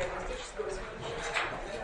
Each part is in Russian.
психодиагностического заключения.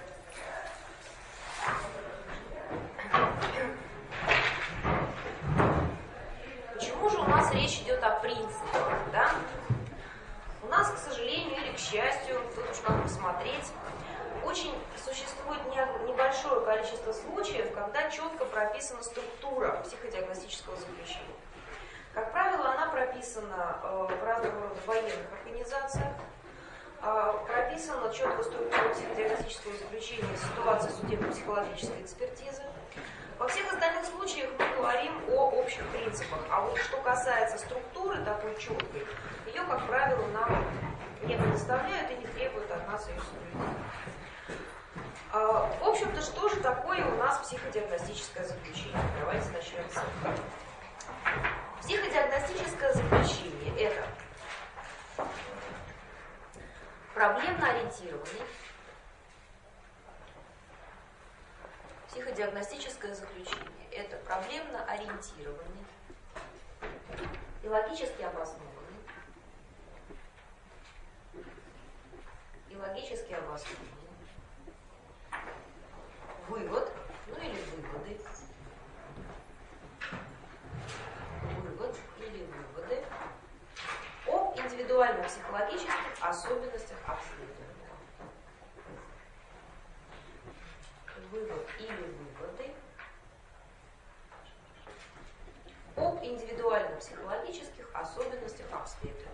Почему же у нас речь идет о принципах? Да? У нас, к сожалению или к счастью, тут уж надо посмотреть, очень существует небольшое количество случаев, когда четко прописана структура психодиагностического заключения. Как правило, она прописана в разного рода военных организациях, прописана четко структура психодиагностического заключения в ситуации судебно-психологической экспертизы. Во всех остальных случаях мы говорим о общих принципах, а вот что касается структуры такой четкой, ее, как правило, нам не предоставляют и не требуют от нас ее соблюдения. В общем-то, что же такое у нас психодиагностическое заключение? Давайте начнем с этого. Психодиагностическое заключение – это проблемно-ориентированный психодиагностическое заключение – это проблемно-ориентированный и логически обоснованный вывод, ну или выводы, об индивидуальных психологических особенностях обследования. Вывод или выводы об индивидуальных психологических особенностях обследования.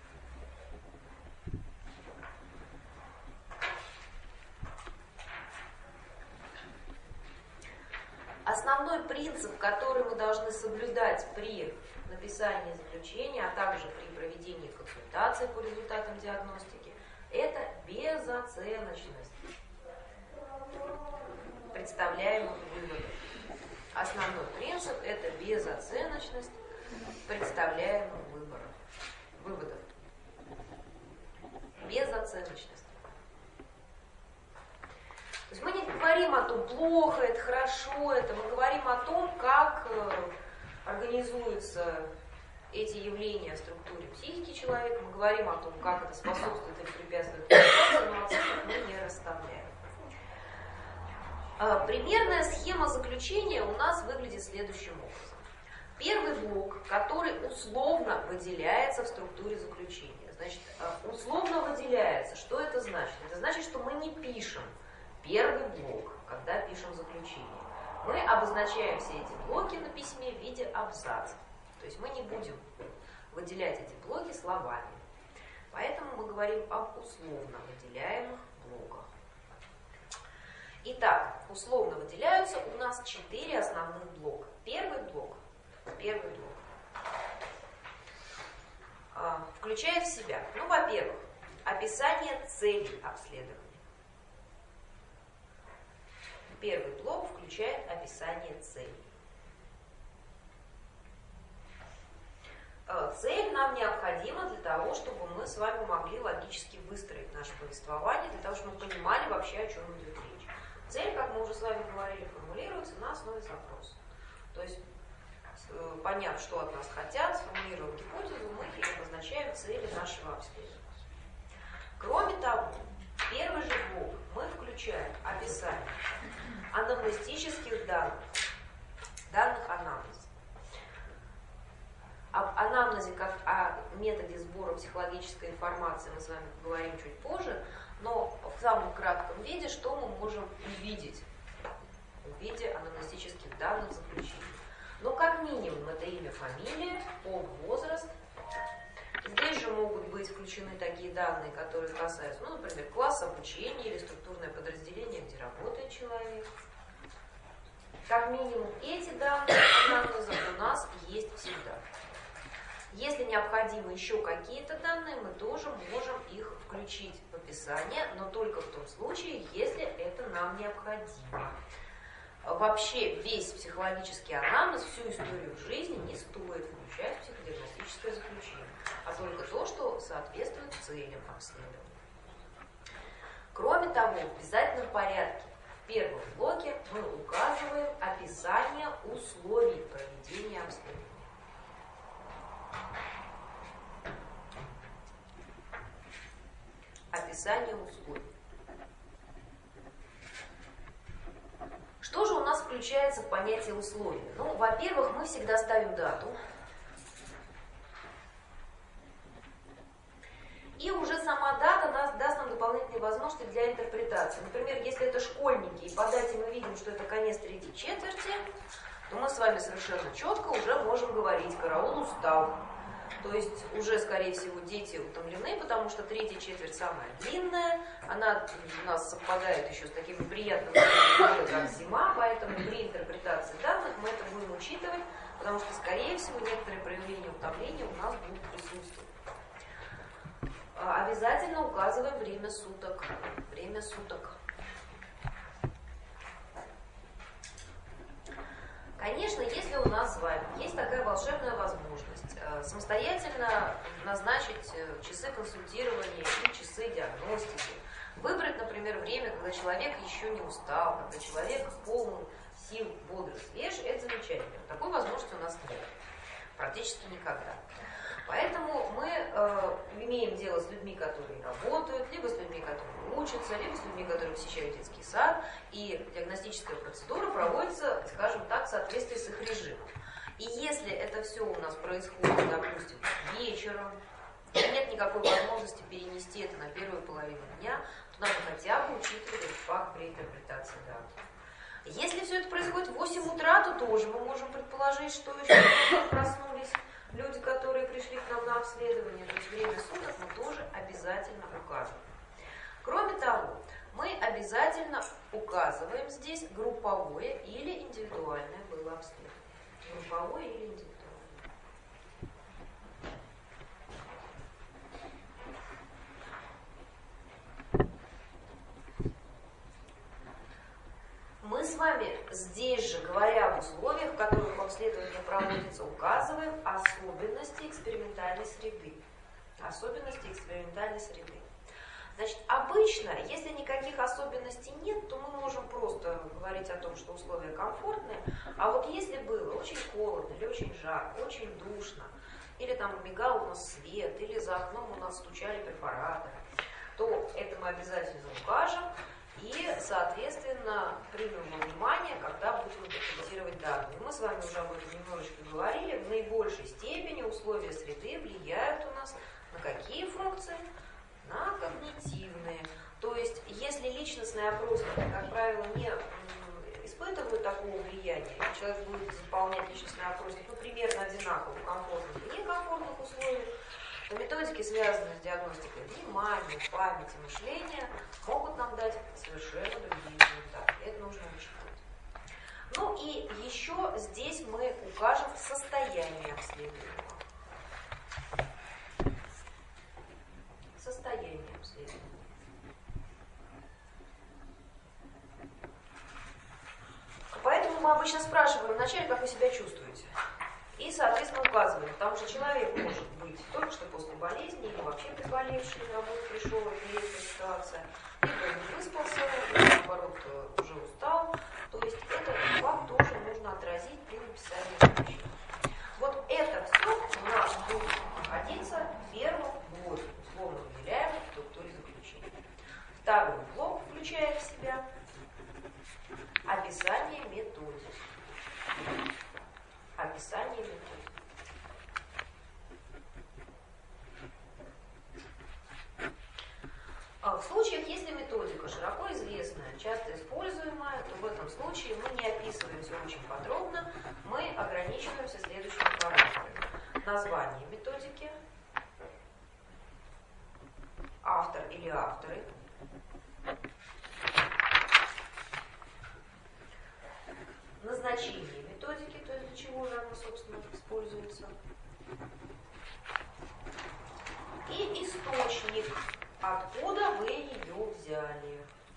Основной принцип, который мы должны соблюдать при написании заключения, а также при проведении консультаций по результатам диагностики, это безоценочность представляемых выводов. Основной принцип – это безоценочность представляемых выводов. Безоценочность. То есть мы не говорим о том, плохо это, хорошо это, мы говорим о том, как организуются эти явления в структуре психики человека, мы говорим о том, как это способствует или препятствует реализации, но оценок мы не расставляем. Примерная схема заключения у нас выглядит следующим образом. Первый блок, который условно выделяется в структуре заключения. Значит, условно выделяется. Что это значит? Это значит, что мы не пишем первый блок, когда пишем заключение. Мы обозначаем все эти блоки на письме в виде абзацев. То есть мы не будем выделять эти блоки словами. Поэтому мы говорим об условно выделяемых блоках. Итак, условно выделяются у нас 4 основных блока. Первый блок включает в себя, ну, во-первых, описание целей обследования. Первый блок включает описание целей. Цель нам необходима для того, чтобы мы с вами могли логически выстроить наше повествование, для того, чтобы мы понимали вообще, о чем идет речь. Цель, как мы уже с вами говорили, формулируется на основе запроса. То есть, поняв, что от нас хотят, сформулировав гипотезу, мы обозначаем цели нашего обследования. Кроме того, в первый же блок мы включаем описание анамнестических данных анамнеза. Об анамнезе как о методе сбора психологической информации мы с вами поговорим чуть позже, но в самом кратком виде, что мы можем увидеть в виде анамнестических данных заключения. Но как минимум это имя, фамилия, пол, возраст. Здесь же могут быть включены такие данные, которые касаются, ну, например, класса обучения или структурное подразделение, где работает человек. Как минимум эти данные анамнеза у нас есть всегда. Если необходимы еще какие-то данные, мы тоже можем их включить в описание, но только в том случае, если это нам необходимо. Вообще весь психологический анамнез, всю историю жизни не стоит включать в психодиагностическое заключение, а только то, что соответствует целям обследования. Кроме того, в обязательном порядке в первом блоке мы указываем описание условий проведения обследования. описание условий. Что же у нас включается в понятие условия? Ну, во-первых, мы всегда ставим дату. И уже сама дата даст нам дополнительные возможности для интерпретации. Например, если это школьники, и по дате мы видим, что это конец третьей четверти, то мы с вами совершенно четко уже можем говорить: караул устал. То есть уже, скорее всего, дети утомлены, потому что третья четверть самая длинная, она у нас совпадает еще с таким приятным временем, как зима, поэтому при интерпретации данных мы это будем учитывать, потому что, скорее всего, некоторые проявления утомления у нас будут присутствовать. Обязательно указываем время суток. Время суток. Конечно, если у нас с вами есть такая волшебная возможность самостоятельно назначить часы консультирования и часы диагностики, выбрать, например, время, когда человек еще не устал, когда человек полон сил, бодр, свеж, это замечательно. Такой возможности у нас нет. Практически никогда. Поэтому мы имеем дело с людьми, которые работают, либо с людьми, которые учатся, либо с людьми, которые посещают детский сад, и диагностическая процедура проводится, скажем так, в соответствии с их режимом. И если это все у нас происходит, допустим, вечером, и нет никакой возможности перенести это на первую половину дня, то надо хотя бы учитывать этот факт при интерпретации даты. Если все это происходит в 8 утра, то тоже мы можем предположить, что еще не проснулись люди, которые пришли к нам на обследование. То есть время суток мы тоже обязательно указываем. Кроме того, мы обязательно указываем здесь групповое или индивидуальное было обследование. Групповое или индивидуальное. Мы с вами здесь же, говоря об условиях, в которых обследование проводится, указываем особенности экспериментальной среды. Особенности экспериментальной среды. Значит, обычно, если никаких особенностей нет, то мы можем просто говорить о том, что условия комфортные. А вот если было очень холодно, или очень жарко, очень душно, или там мигал у нас свет, или за окном у нас стучали перфораторы, то это мы обязательно укажем. И, соответственно, примем во внимание, когда будем интерпретировать данные. Мы с вами уже об этом немножечко говорили. В наибольшей степени условия среды влияют у нас на какие функции? На когнитивные. То есть, если личностные опросы, как правило, не испытывают такого влияния, и человек будет заполнять личностный опросник, ну, примерно одинаково в комфортных и некомфортных условиях, то методики, связанные с диагностикой внимания, памяти, мышления, могут нам дать совершенно другие результаты. Это нужно учитывать. Ну и еще здесь мы укажем состояние обследования. Состояние обследования. Поэтому мы обычно спрашиваем вначале, как вы себя чувствуете. И, соответственно, указываем, потому что человек может быть только что после болезни, или вообще приболевший, на работу пришел, это есть ситуация, либо не выспался, либо, наоборот, уже устал. То есть этот факт тоже нужно отразить при написании заключения. Вот это все у нас будет находиться в первом блоке, условно выделяем в структуре заключения. Второй блок включает в себя описание методик. Описание методик. В случаях, если методика широко известная, часто используемая, то в этом случае мы не описываем все очень подробно, мы ограничиваемся следующими параметрами. Название методики, автор или авторы, назначение методики, то есть для чего же она, собственно, используется, и источник, откуда вы ее взяли.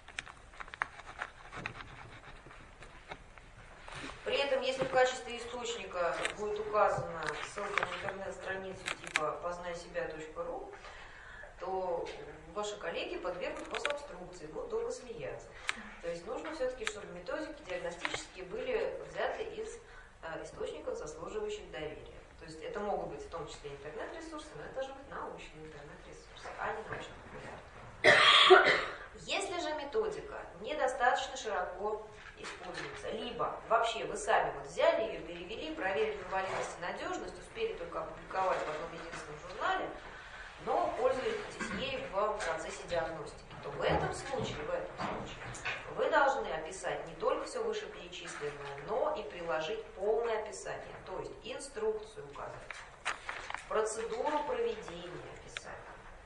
При этом, если в качестве источника будет указана ссылка на интернет-страницу типа познайсебя.ру, то ваши коллеги подвергнут вас обструкции, будут долго смеяться. То есть нужно все-таки, чтобы методики диагностические были взяты из источников, заслуживающих доверия. То есть это могут быть в том числе интернет-ресурсы, но это должны быть научные интернет-ресурсы, а не научно-популярные. Если же методика недостаточно широко используется, либо вообще вы сами вот взяли ее, перевели, проверили на валидность и надежность, успели только опубликовать в одном единственном журнале, но пользуетесь ей в процессе диагностики, то в этом случае вы должны описать не только все вышеперечисленное, но и приложить полное описание, то есть инструкцию указать, процедуру проведения описания.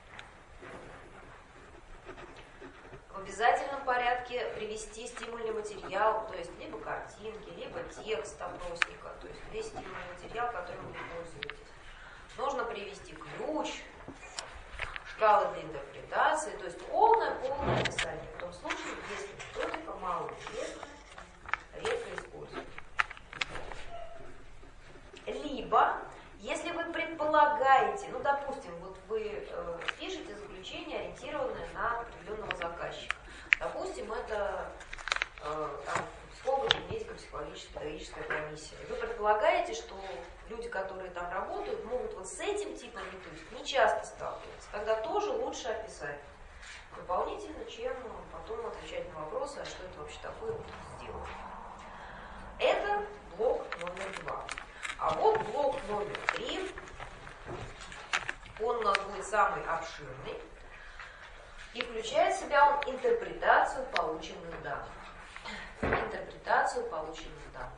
В обязательном порядке привести стимульный материал, то есть либо картинки, либо текст опросника, то есть весь стимульный материал, которым вы пользуетесь. Нужно привести ключ, шкалы для интерпретации, то есть полное описание. В том случае, если методика малоизвестна, редко используется. Либо, если вы предполагаете, ну, допустим, вот вы пишете заключение, ориентированное на определенного заказчика. Допустим, это психолого, медико-психологическая, педагогическая комиссия. Вы предполагаете, что люди, которые там работают, могут вот с этим типом методик не часто сталкиваться. Тогда тоже лучше описать дополнительно, чем потом отвечать на вопросы, а что это вообще такое сделать. Это блок номер 2. А вот блок номер 3, он у нас будет самый обширный и включает в себя он интерпретацию полученных данных. Интерпретацию полученных данных.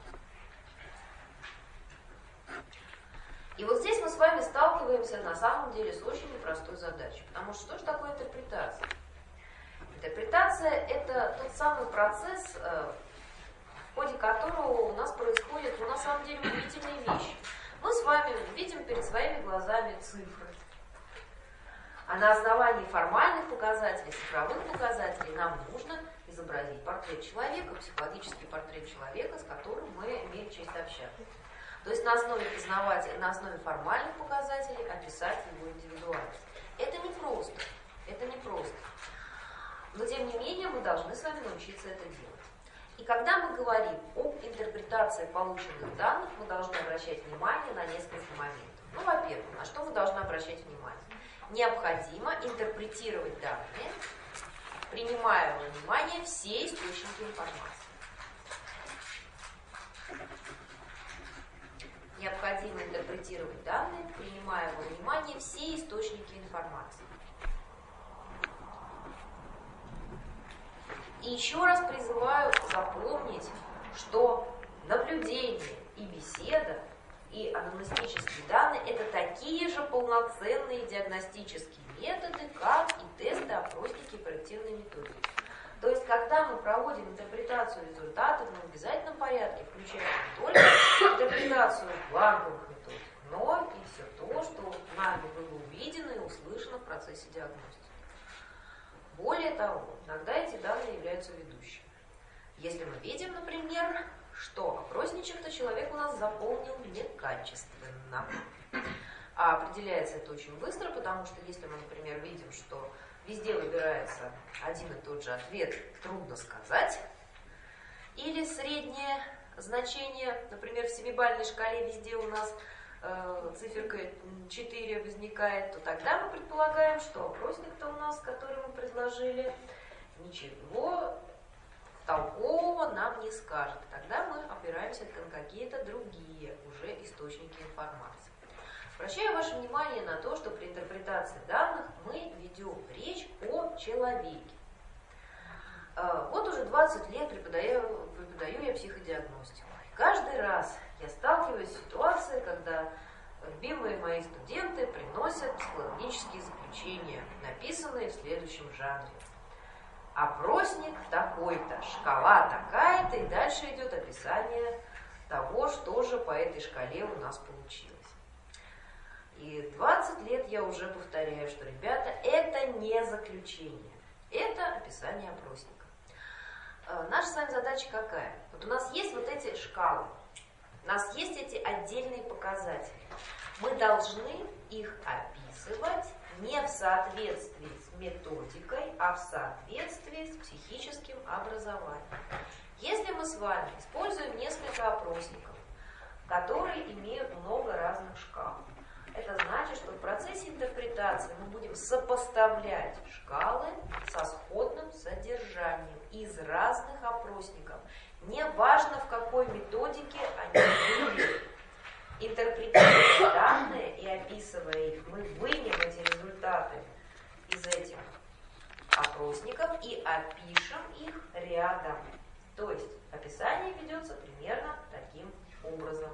И вот здесь мы с вами сталкиваемся на самом деле с очень непростой задачей. Потому что же такое интерпретация? Интерпретация – это тот самый процесс, в ходе которого у нас происходят, на самом деле, удивительные вещи. Мы с вами видим перед своими глазами цифры. А на основании формальных показателей, цифровых показателей нам нужно изобразить портрет человека, психологический портрет человека, с которым мы имеем честь общаться. То есть на основе формальных показателей описать его индивидуальность. Это непросто. Это непросто. Но тем не менее мы должны с вами научиться это делать. И когда мы говорим об интерпретации полученных данных, мы должны обращать внимание на несколько моментов. Ну, во-первых, на что мы должны обращать внимание? Необходимо интерпретировать данные, принимая во внимание все источники информации. Необходимо интерпретировать данные, принимая во внимание все источники информации. И еще раз призываю запомнить, что наблюдение и беседа, и анамнестические данные – это такие же полноценные диагностические методы, как и тесты, опросники и проективные методики. То есть, когда мы проводим интерпретацию результатов, мы в обязательном порядке включаем не только интерпретацию бланковых методик, но и все то, что нами было увидено и услышано в процессе диагностики. Более того, иногда эти данные являются ведущими. Если мы видим, например, что опросничек-то человек у нас заполнил некачественно. А определяется это очень быстро, потому что если мы, например, видим, что везде выбирается один и тот же ответ, трудно сказать, или среднее значение, например, в 7-бальной шкале везде у нас циферка 4 возникает, то тогда мы предполагаем, что опросник-то у нас, который мы предложили, ничего толкового нам не скажет. Тогда мы опираемся на какие-то другие уже источники информации. Обращаю ваше внимание на то, что при интерпретации данных мы ведем речь о человеке. Вот уже 20 лет преподаю я психодиагностику. Каждый раз я сталкиваюсь с ситуацией, когда любимые мои студенты приносят психологические заключения, написанные в следующем жанре. Опросник такой-то, шкала такая-то, и дальше идет описание того, что же по этой шкале у нас получилось. И 20 лет я уже повторяю, что, ребята, это не заключение, это описание опросника. Наша с вами задача какая? Вот у нас есть вот эти шкалы, у нас есть эти отдельные показатели. Мы должны их описывать не в соответствии с методикой, а в соответствии с психическим образованием. Если мы с вами используем несколько опросников, которые имеют много разных шкал, Это значит, что в процессе интерпретации мы будем сопоставлять шкалы со сходным содержанием из разных опросников. Неважно, в какой методике они были. Интерпретируя данные и описывая их, мы вынем эти результаты из этих опросников и опишем их рядом. То есть описание ведется примерно таким образом.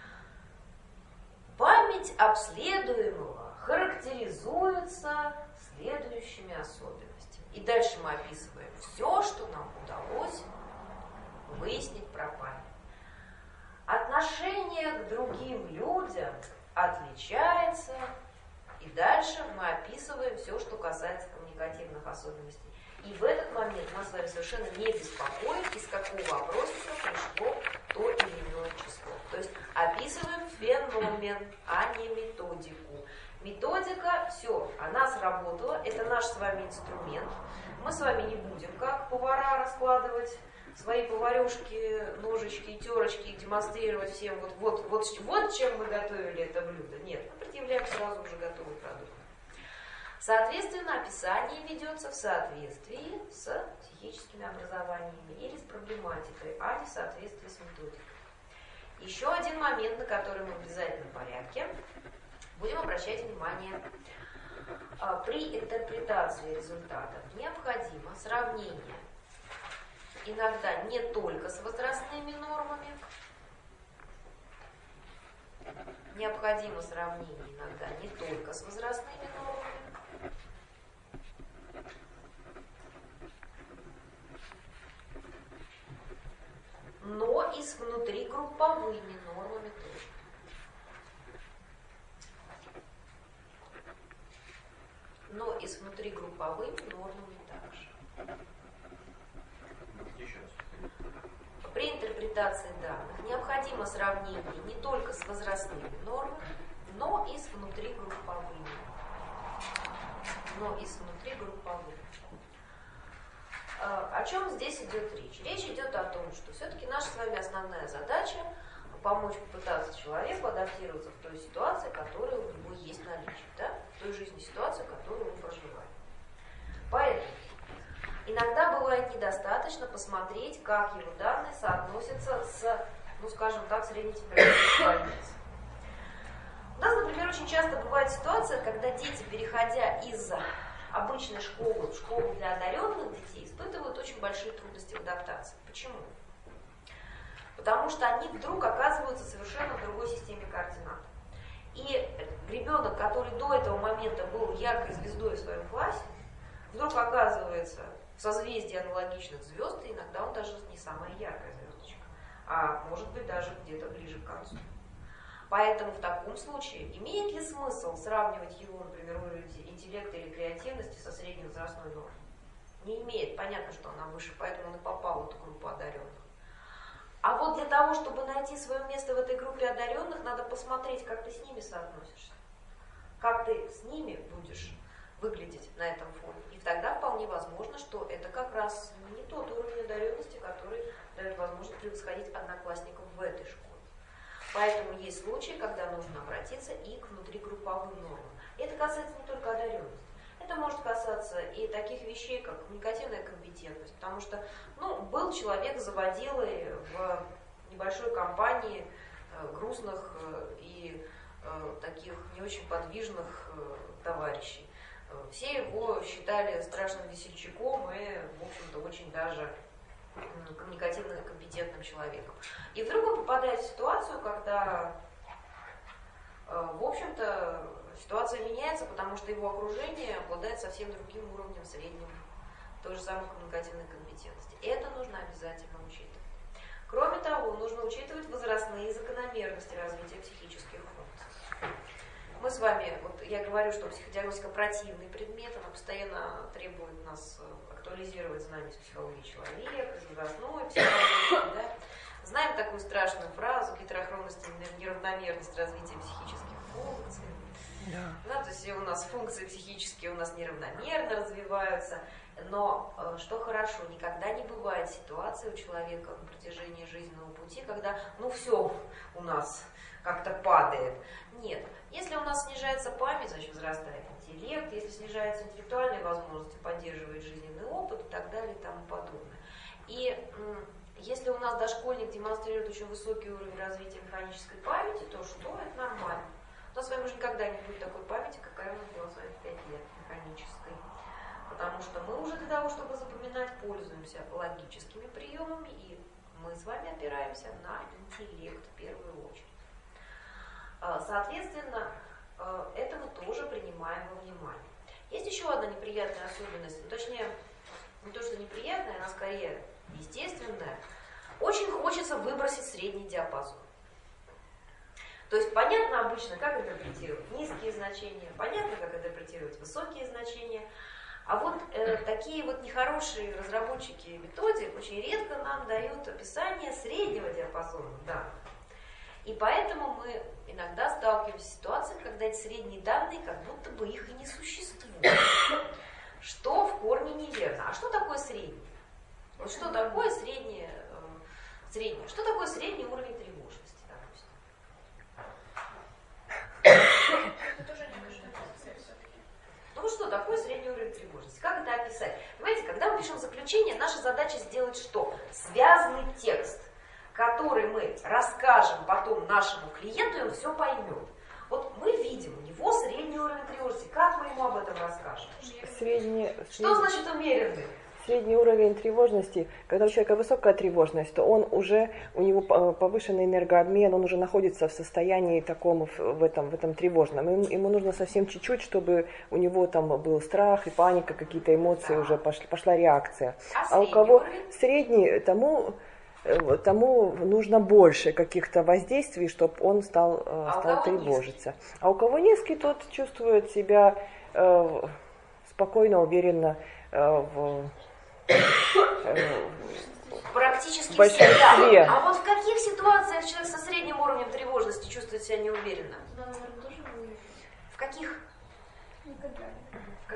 Память обследуемого характеризуется следующими особенностями. И дальше мы описываем все, что нам удалось выяснить про память. Отношение к другим людям отличается, и дальше мы описываем все, что касается коммуникативных особенностей. И в этот момент мы с вами совершенно не беспокоим, из какого опросника пришло то или иное число. То есть описываем феномен, а не методику. Методика, все, она сработала, это наш с вами инструмент. Мы с вами не будем, как повара, раскладывать свои поварешки, ножички и терочки и демонстрировать всем вот чем мы готовили это блюдо. Нет, мы предъявляем сразу уже готовый продукт. Соответственно, описание ведется в соответствии с психическими образованиями или с проблематикой, а не в соответствии с методикой. Еще один момент, на который мы в обязательном порядке будем обращать внимание. При интерпретации результатов необходимо сравнение иногда не только с возрастными нормами, необходимо сравнение иногда не только с возрастными нормами, но и с внутригрупповыми нормами тоже. Но и с внутригрупповыми нормами также. При интерпретации данных необходимо сравнение не только с возрастными нормами, но и с внутригрупповыми. О чем здесь идет речь? Речь идет о том, что все-таки наша с вами основная задача помочь попытаться человеку адаптироваться в той ситуации, которая у него есть наличие, да? В той жизненной ситуации, которую он проживает. Поэтому иногда бывает недостаточно посмотреть, как его данные соотносятся с, скажем так, среднетемпературной больницы. У нас, например, очень часто бывает ситуация, когда дети, переходя из обычной школы в школу для одаренных детей, испытывают очень большие трудности в адаптации. Почему? Потому что они вдруг оказываются совершенно в другой системе координат. И ребенок, который до этого момента был яркой звездой в своем классе, вдруг оказывается в созвездии аналогичных звезд, и иногда он даже не самая яркая звездочка, а может быть даже где-то ближе к концу. Поэтому в таком случае имеет ли смысл сравнивать его, например, уровень интеллекта или креативности со средневозрастной нормой? Не имеет. Понятно, что она выше, поэтому он и попал в эту группу одаренных. А вот для того, чтобы найти свое место в этой группе одаренных, надо посмотреть, как ты с ними соотносишься. Как ты с ними будешь выглядеть на этом фоне. И тогда вполне возможно, что это как раз не тот уровень одаренности, который дает возможность превосходить одноклассников в этой школе. Поэтому есть случаи, когда нужно обратиться и к внутригрупповым нормам. Это касается не только одаренности. Это может касаться и таких вещей, как коммуникативная компетентность. Потому что, был человек заводилой в небольшой компании грустных и таких не очень подвижных товарищей. Все его считали страшным весельчаком и, в общем-то, очень даже коммуникативно компетентным человеком. И вдруг он попадает в ситуацию, когда, в общем-то, ситуация меняется, потому что его окружение обладает совсем другим уровнем среднего той же самой коммуникативной компетентности. Это нужно обязательно учитывать. Кроме того, нужно учитывать возрастные закономерности развития психических функций. Мы с вами, я говорю, что психодиагностика противный предмет, она постоянно требует нас актуализировать знания из психологии человека, из возрастной психологии. Да? Знаем такую страшную фразу: гетерохронность и неравномерность развития психических функций. Да, то есть у нас функции психические у нас неравномерно развиваются. Но что хорошо, никогда не бывает ситуации у человека на протяжении жизненного пути, когда, ну все у нас как-то падает. Нет, если у нас снижается память, значит возрастает интеллект, если снижаются интеллектуальные возможности, поддерживает жизненный опыт и так далее и тому подобное. И если у нас дошкольник демонстрирует очень высокий уровень развития механической памяти, то что? Это нормально. У нас с вами уже никогда не будет такой памяти, какая у нас была с вами в 5 лет механической. Потому что мы уже для того, чтобы запоминать, пользуемся логическими приемами, и мы с вами опираемся на интеллект в первую очередь. Соответственно, это мы тоже принимаем во внимание. Есть еще одна неприятная особенность, точнее, не то, что неприятная, она скорее естественная. Очень хочется выбросить средний диапазон. То есть понятно обычно, как интерпретировать низкие значения, понятно, как интерпретировать высокие значения. А вот такие вот нехорошие разработчики методик очень редко нам дают описание среднего диапазона данных. И поэтому мы иногда сталкиваемся с ситуацией, когда эти средние данные, как будто бы их и не существует. Что в корне неверно. А что такое средний? Вот что такое среднее? Что такое средний уровень тревожности, допустим? Ну вот что такое средний уровень тревожности? Как это описать? Понимаете, когда мы пишем заключение, наша задача сделать что? Связанный текст, который мы расскажем потом нашему клиенту, и он все поймет. Вот мы видим, у него средний уровень тревожности. Как мы ему об этом расскажем? Что значит умеренный? Средний уровень тревожности, когда у человека высокая тревожность, то он уже, у него повышенный энергообмен, он уже находится в состоянии таком, в этом тревожном. Ему нужно совсем чуть-чуть, чтобы у него там был страх и паника, какие-то эмоции, уже пошла реакция. А у кого средний, тому нужно больше каких-то воздействий, чтобы он стал тревожиться. Низкий? А у кого низкий, тот чувствует себя спокойно, уверенно практически всегда. А вот в каких ситуациях человек со средним уровнем тревожности чувствует себя неуверенно? В каких? В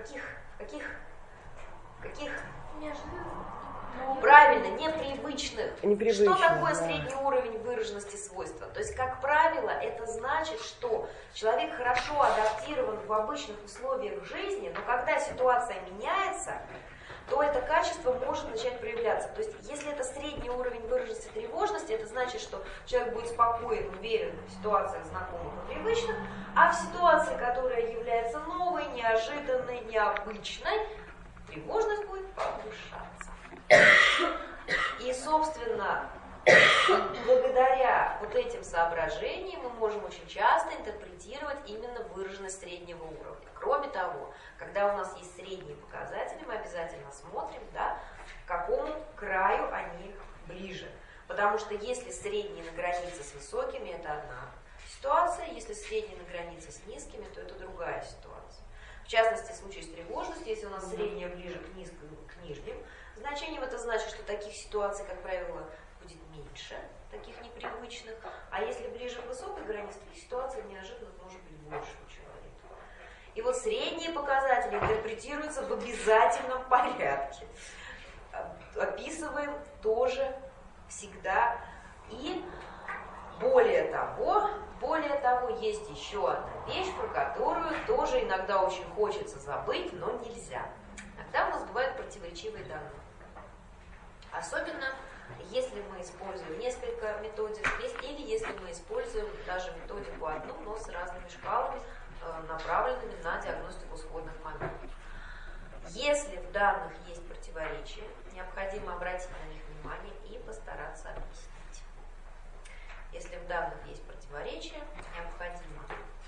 каких? Правильно, непривычных. Что такое средний уровень выраженности свойства? То есть, как правило, это значит, что человек хорошо адаптирован в обычных условиях жизни, но когда ситуация меняется, то это качество может начать проявляться. То есть, если это средний уровень выраженности тревожности, это значит, что человек будет спокоен, уверен в ситуациях знакомых и привычных, а в ситуации, которая является новой, неожиданной, необычной, тревожность будет повышаться. И, собственно, благодаря вот этим соображениям мы можем очень часто интерпретировать именно выраженность среднего уровня. Кроме того, когда у нас есть средние показатели, мы обязательно смотрим, да, к какому краю они ближе. Потому что если средние на границе с высокими, это одна ситуация, если средние на границе с низкими, то это другая ситуация. В частности, в случае с тревожностью, если у нас среднее ближе к нижним значениям, это значит, что таких ситуаций, как правило, будет меньше, таких непривычных. А если ближе к высокой границе, таких ситуаций неожиданных может быть больше у человека. И вот средние показатели интерпретируются в обязательном порядке. Описываем тоже всегда. И более того, есть еще одна вещь, про которую тоже иногда очень хочется забыть, но нельзя. Иногда у нас бывают противоречивые данные. Особенно, если мы используем несколько методик, или если мы используем даже методику одну, но с разными шкалами, направленными на диагностику сходных моментов. Если в данных есть противоречия, необходимо обратить на них внимание и постараться объяснить. Если в данных есть противоречия, необходимо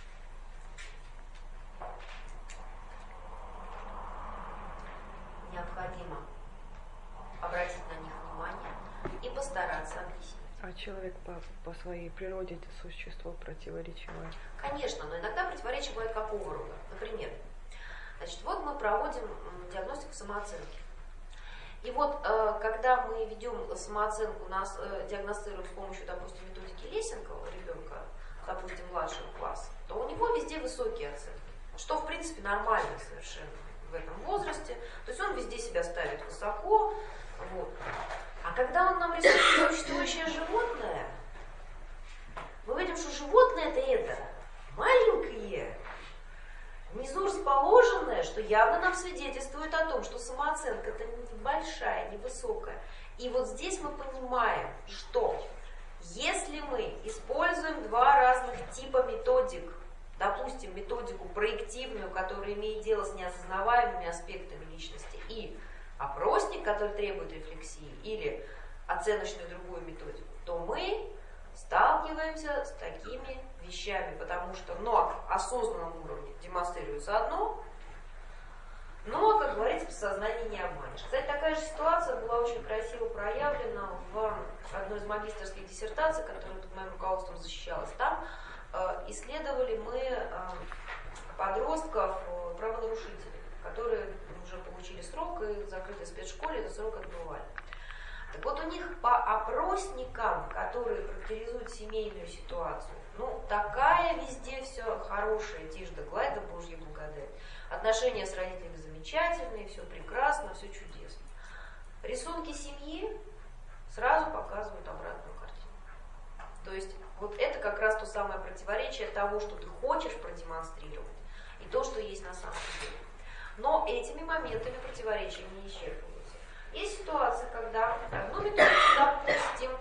обратить на них внимание и постараться объяснить. А человек по своей природе это существо противоречивое? Конечно, но иногда противоречия бывают какого рода. Например, вот мы проводим диагностику самооценки. И вот когда мы ведем самооценку, нас диагностируем с помощью, допустим, методики Лессенкова ребенка, допустим, младшего класса, то у него везде высокие оценки, что в принципе нормально совершенно. в этом возрасте, то есть он везде себя ставит высоко. Вот. А когда он нам рисует существующее животное, мы видим, что животное-то это маленькое, внизу расположенное, что явно нам свидетельствует о том, что самооценка-то небольшая, невысокая. И вот здесь мы понимаем, что если мы используем два разных типа методик, допустим, методику проективную, которая имеет дело с неосознаваемыми аспектами личности, и опросник, который требует рефлексии, или оценочную другую методику, то мы сталкиваемся с такими вещами, потому что на осознанном уровне демонстрируется одно, но, как говорится, в сознании не обманешь. Кстати, такая же ситуация была очень красиво проявлена в одной из магистерских диссертаций, которая под моим руководством защищалась. Там исследовали мы подростков правонарушителей, которые уже получили срок и в закрытой спецшколе этот срок отбывали. Так вот, у них по опросникам, которые характеризуют семейную ситуацию, такая везде все хорошая, тишь да гладь, да Божья благодать. Отношения с родителями замечательные, все прекрасно, все чудесно. Рисунки семьи сразу показывают обратную картину. То есть вот это как раз то самое противоречие того, что ты хочешь продемонстрировать, и то, что есть на самом деле. Но этими моментами противоречия не исчерпываются. Есть ситуация, когда одну методику, допустим,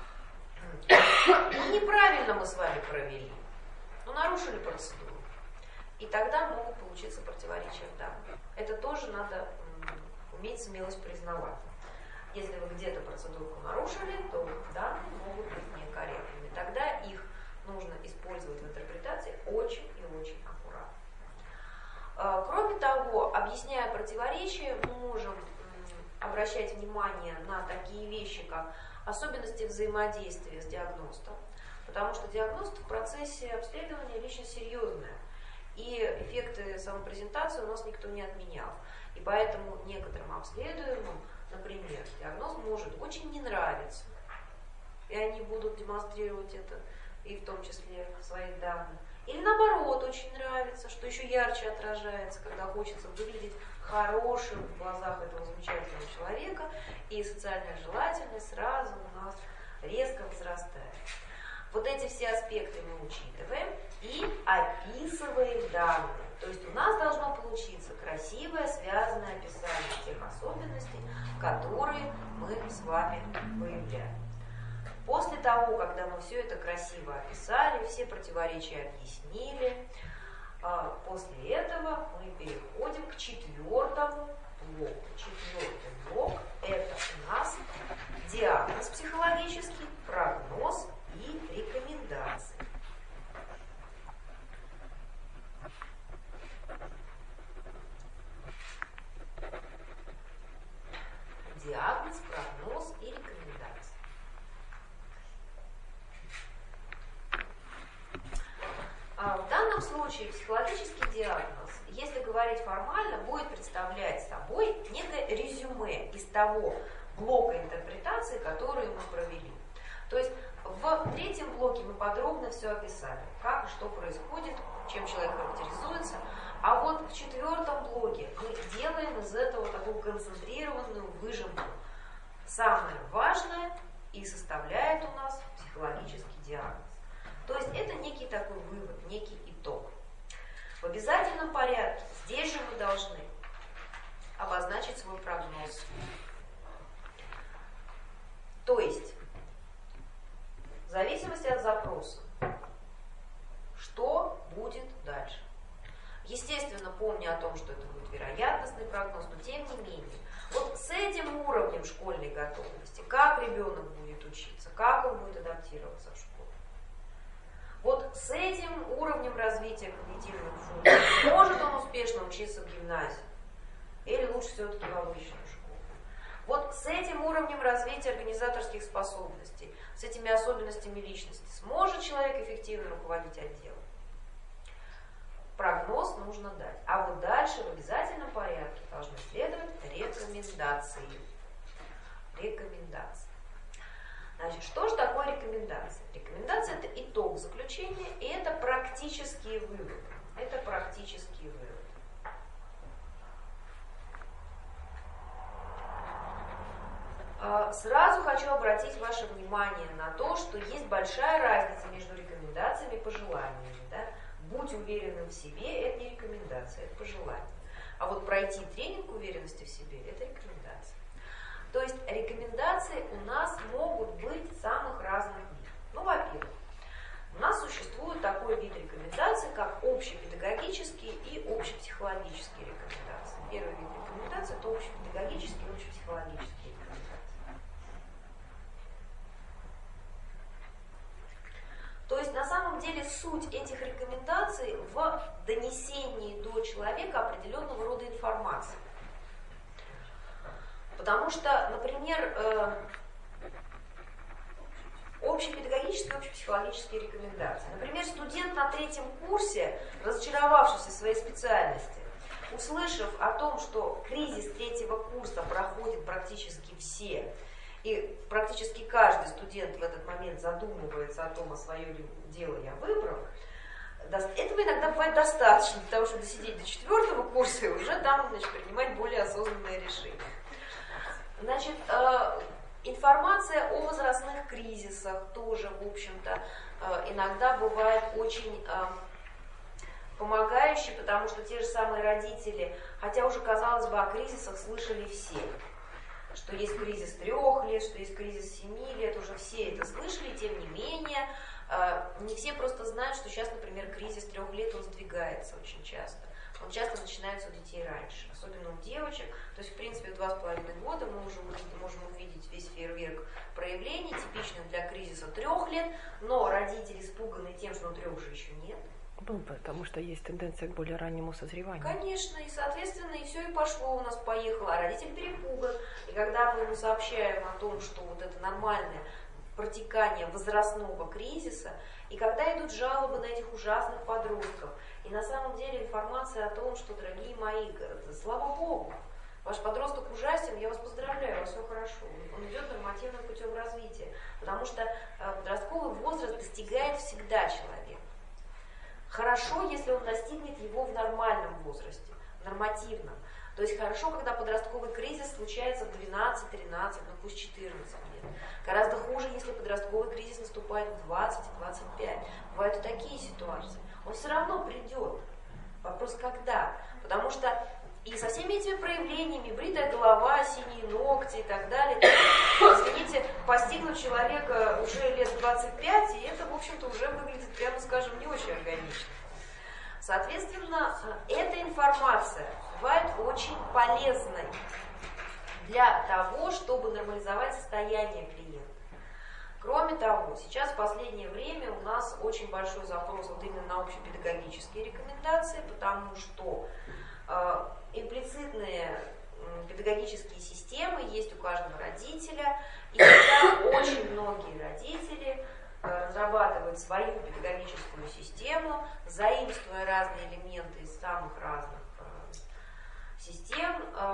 неправильно мы с вами провели, нарушили процедуру. И тогда могут получиться противоречия в данных. Это тоже надо уметь смелость признавать. Если вы где-то процедурку нарушили, то данные могут быть некорректными. Тогда их нужно использовать в интерпретации очень и очень аккуратно. Кроме того, объясняя противоречия, мы можем обращать внимание на такие вещи, как особенности взаимодействия с диагностом. Потому что диагност в процессе обследования личность серьезная. И эффекты самопрезентации у нас никто не отменял. И поэтому некоторым обследуемым, например, диагноз может очень не нравиться. И они будут демонстрировать это, и в том числе в своих данных. Или наоборот, очень нравится, что еще ярче отражается, когда хочется выглядеть хорошим в глазах этого замечательного человека, и социальная желательность сразу у нас резко возрастает. Вот эти все аспекты мы учитываем и описываем данные. То есть у нас должно получиться красивое, связанное описание тех особенностей, которые мы с вами выявляем. После того, когда мы все это красиво описали, все противоречия объяснили, после этого мы переходим к четвертому блоку. Четвертый блок – это у нас диагноз психологический, прогноз и рекомендации. Диагноз, прогноз и рекомендации. В данном случае психологический диагноз, если говорить формально, будет представлять собой некое резюме из того блока интерпретации, который мы провели. То есть в третьем блоке мы подробно все описали, как и что происходит, чем человек характеризуется. А вот в четвертом блоке мы делаем из этого такую концентрированную выжимку. Самое важное и составляет у нас психологический диагноз. То есть это некий такой вывод, некий итог. В обязательном порядке здесь же мы должны обозначить свой прогноз. То есть в зависимости от запроса, что будет дальше. Естественно, помня о том, что это будет вероятностный прогноз, но тем не менее, вот с этим уровнем школьной готовности, как ребенок будет учиться, как он будет адаптироваться в школе, вот с этим уровнем развития когнитивных функций, может он успешно учиться в гимназии или лучше все-таки в обычную школу. Вот с этим уровнем развития организаторских способностей, с этими особенностями личности, сможет человек эффективно руководить отделом? Прогноз нужно дать. А вот дальше в обязательном порядке должны следовать рекомендации. Рекомендации. Значит, что же такое рекомендация? Рекомендация – это итог заключения, и это практические выводы. Это практические выводы. Сразу хочу обратить ваше внимание на то, что есть большая разница между рекомендациями и пожеланиями. Да? Будь уверенным в себе – это не рекомендация, это пожелание. А вот пройти тренинг уверенности в себе – это рекомендация. То есть рекомендации у нас могут быть самых разных видов. Ну, во-первых, у нас существует такой вид рекомендаций, как общепедагогические и общепсихологические рекомендации. Первый вид рекомендаций – это общепедагогические и общепсихологические рекомендации. То есть на самом деле суть этих рекомендаций в донесении до человека определенного рода информации. Потому что, например, общепедагогические и общепсихологические рекомендации. Например, студент на 3-м курсе, разочаровавшийся в своей специальности, услышав о том, что кризис 3-го курса проходит практически все, и практически каждый студент в этот момент задумывается о том, а свое ли дело я выбрал, этого иногда бывает достаточно для того, чтобы досидеть до 4-го курса и уже там, значит, принимать более осознанные решения. Значит, информация о возрастных кризисах тоже, в общем-то, иногда бывает очень помогающей, потому что те же самые родители, хотя уже, казалось бы, о кризисах слышали все, что есть кризис 3 лет, что есть кризис 7 лет, уже все это слышали, тем не менее, не все просто знают, что сейчас, например, кризис 3 лет, он сдвигается очень часто. Он часто начинается у детей раньше, особенно у девочек. То есть, в принципе, в 2,5 года мы уже можем увидеть весь фейерверк проявлений, типичных для кризиса 3 лет, но родители испуганы тем, что 3 уже еще нет. Ну, потому что есть тенденция к более раннему созреванию. Конечно, и, соответственно, и все, и пошло у нас, поехало, а родитель перепуган. И когда мы ему сообщаем о том, что вот это нормальное протекание возрастного кризиса, и когда идут жалобы на этих ужасных подростков, и на самом деле информация о том, что, дорогие мои, слава Богу, ваш подросток ужасен, я вас поздравляю, у вас все хорошо, он идет нормативным путем развития, потому что подростковый возраст достигает всегда человека. Хорошо, если он достигнет его в нормальном возрасте, в нормативном. То есть хорошо, когда подростковый кризис случается в 12, 13, ну пусть 14 лет. Гораздо хуже, если подростковый кризис наступает в 20, 25. Бывают и такие ситуации. Он все равно придет. Вопрос когда? Потому что и со всеми этими проявлениями, бритая голова, синие ногти и так далее, извините, постигнуть человека уже лет 25, и это, в общем-то, уже выглядит, прямо скажем, не очень органично. Соответственно, эта информация бывает очень полезной для того, чтобы нормализовать состояние клиента. Кроме того, сейчас в последнее время у нас очень большой запрос вот именно на общепедагогические рекомендации, потому что имплицитные педагогические системы есть у каждого родителя, и сейчас очень многие родители разрабатывают свою педагогическую систему, заимствуя разные элементы из самых разных систем.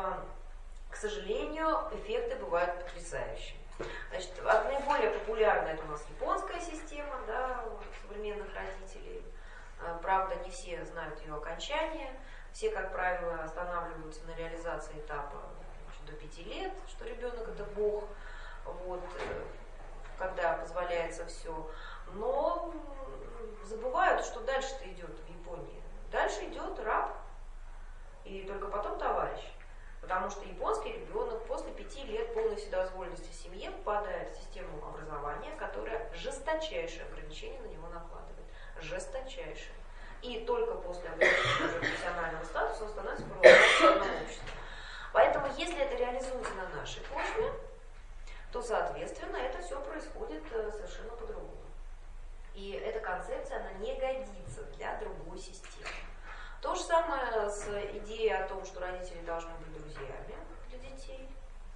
К сожалению, эффекты бывают потрясающими. Значит, наиболее популярная это у нас японская система, да, у современных родителей. Правда, не все знают ее окончание. Все, как правило, останавливаются на реализации этапа, значит, до 5 лет, что ребенок это Бог, вот, когда позволяется все. Но забывают, что дальше-то идет в Японии. Дальше идет раб, и только потом товарищ. Потому что японский ребенок после 5 лет полной вседозволенности в семье попадает в систему образования, которая жесточайшее ограничение на него накладывает. Жесточайшее. И только после обретения уже профессионального статуса он становится правообладателем общества. Поэтому, если это реализуется на нашей почве, то, соответственно, это все происходит совершенно по-другому. И эта концепция, она не годится для другой системы. То же самое с идеей о том, что родители должны быть друзьями для детей.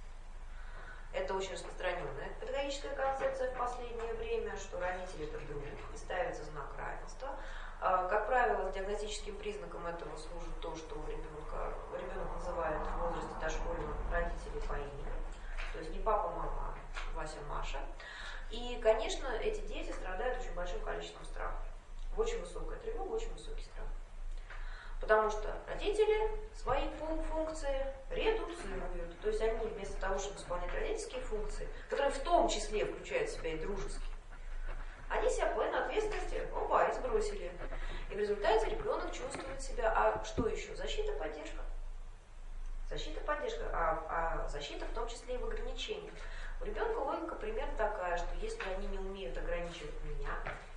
Это очень распространенная педагогическая концепция в последнее время, что родители это друг, и ставится знак равенства. Как правило, с диагностическим признаком этого служит то, что ребенок называет в возрасте дошкольного родителей по имени. То есть не папа, мама, Вася, Маша. И, конечно, эти дети страдают очень большим количеством страха. Очень высокая тревога, очень высокий страх. Потому что родители свои функции редуцируют. То есть они вместо того, чтобы исполнять родительские функции, которые в том числе включают в себя и дружеские, они себя полной ответственности и сбросили. И в результате ребенок чувствует себя, а что еще? Защита, поддержка. Защита, поддержка, а защита в том числе и в ограничениях. У ребенка логика примерно такая, что если они не умеют ограничивать меня,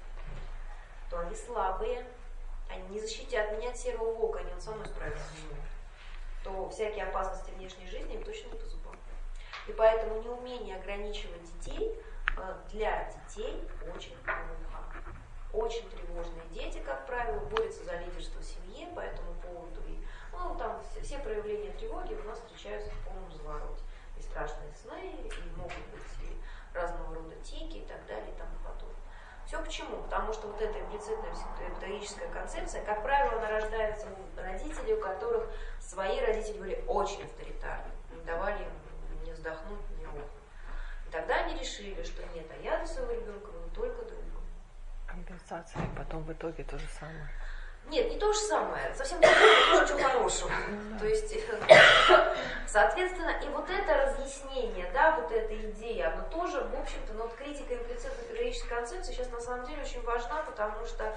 то они слабые, они не защитят меня от серого волка, они со мной справиться не могут. То всякие опасности внешней жизни им точно не по зубам. И поэтому неумение ограничивать детей для детей очень плохо. Очень тревожные дети, как правило, борются за лидерство в семье по этому поводу. И, там все проявления тревоги у нас встречаются в полном развороте. И страшные сны, и могут быть и разного рода тики и так далее и тому подобное. Все почему? Потому что вот эта имплицитная педагогическая концепция, как правило, она рождается у родителей, у которых свои родители были очень авторитарны, не давали им ни вздохнуть, ни охнуть. И тогда они решили, что нет, а я для своего ребенка буду только другом. Компенсация, потом в итоге то же самое. Нет, не то же самое, совсем тоже ничего хорошего. То есть, соответственно, и вот это разъяснение, да, вот эта идея, она тоже, в общем-то, вот критика имплицитной педагогической концепции сейчас на самом деле очень важна, потому что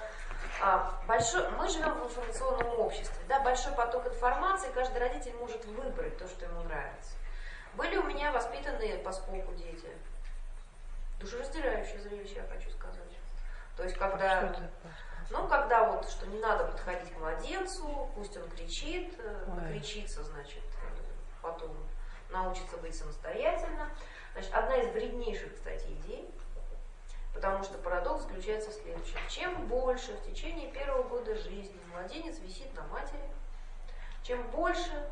мы живем в информационном обществе, да, большой поток информации, каждый родитель может выбрать то, что ему нравится. Были у меня воспитанные по споку дети, душераздирающее зрелище, я хочу сказать. То есть, когда... когда вот, что не надо подходить к младенцу, пусть он кричит, кричится, значит, потом научится быть самостоятельно. Значит, одна из вреднейших, кстати, идей, потому что парадокс заключается в следующем. Чем больше в течение первого года жизни младенец висит на матери, чем больше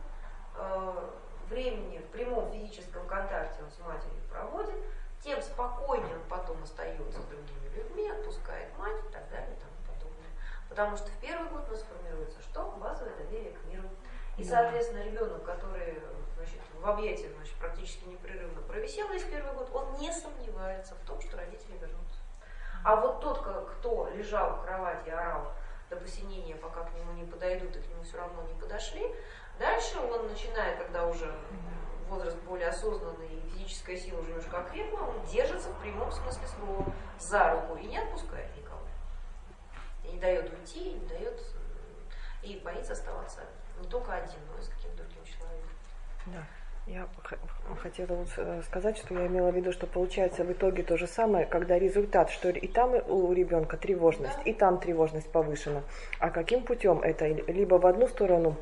времени в прямом физическом контакте он с матерью проводит, тем спокойнее он потом остается с другими людьми, отпускает мать и так далее и тому подобное. Потому что в первый год у нас формируется что? Базовое доверие к миру. И, соответственно, ребенок, который в объятиях практически непрерывно провисел весь первый год, он не сомневается в том, что родители вернутся. А вот тот, кто лежал в кровати и орал до посинения, пока к нему не подойдут и к нему все равно не подошли, дальше он начинает, когда уже возраст более осознанный и физическая сила уже немножко окрепла, он держится в прямом смысле слова за руку и не отпускает никого. И не дает уйти, не дает, и боится оставаться не только один, но и с каким-то другим человеком. Да. Я хотела сказать, что я имела в виду, что получается в итоге то же самое, когда результат, что и там у ребенка тревожность, и там тревожность повышена. А каким путем это? Либо в одну сторону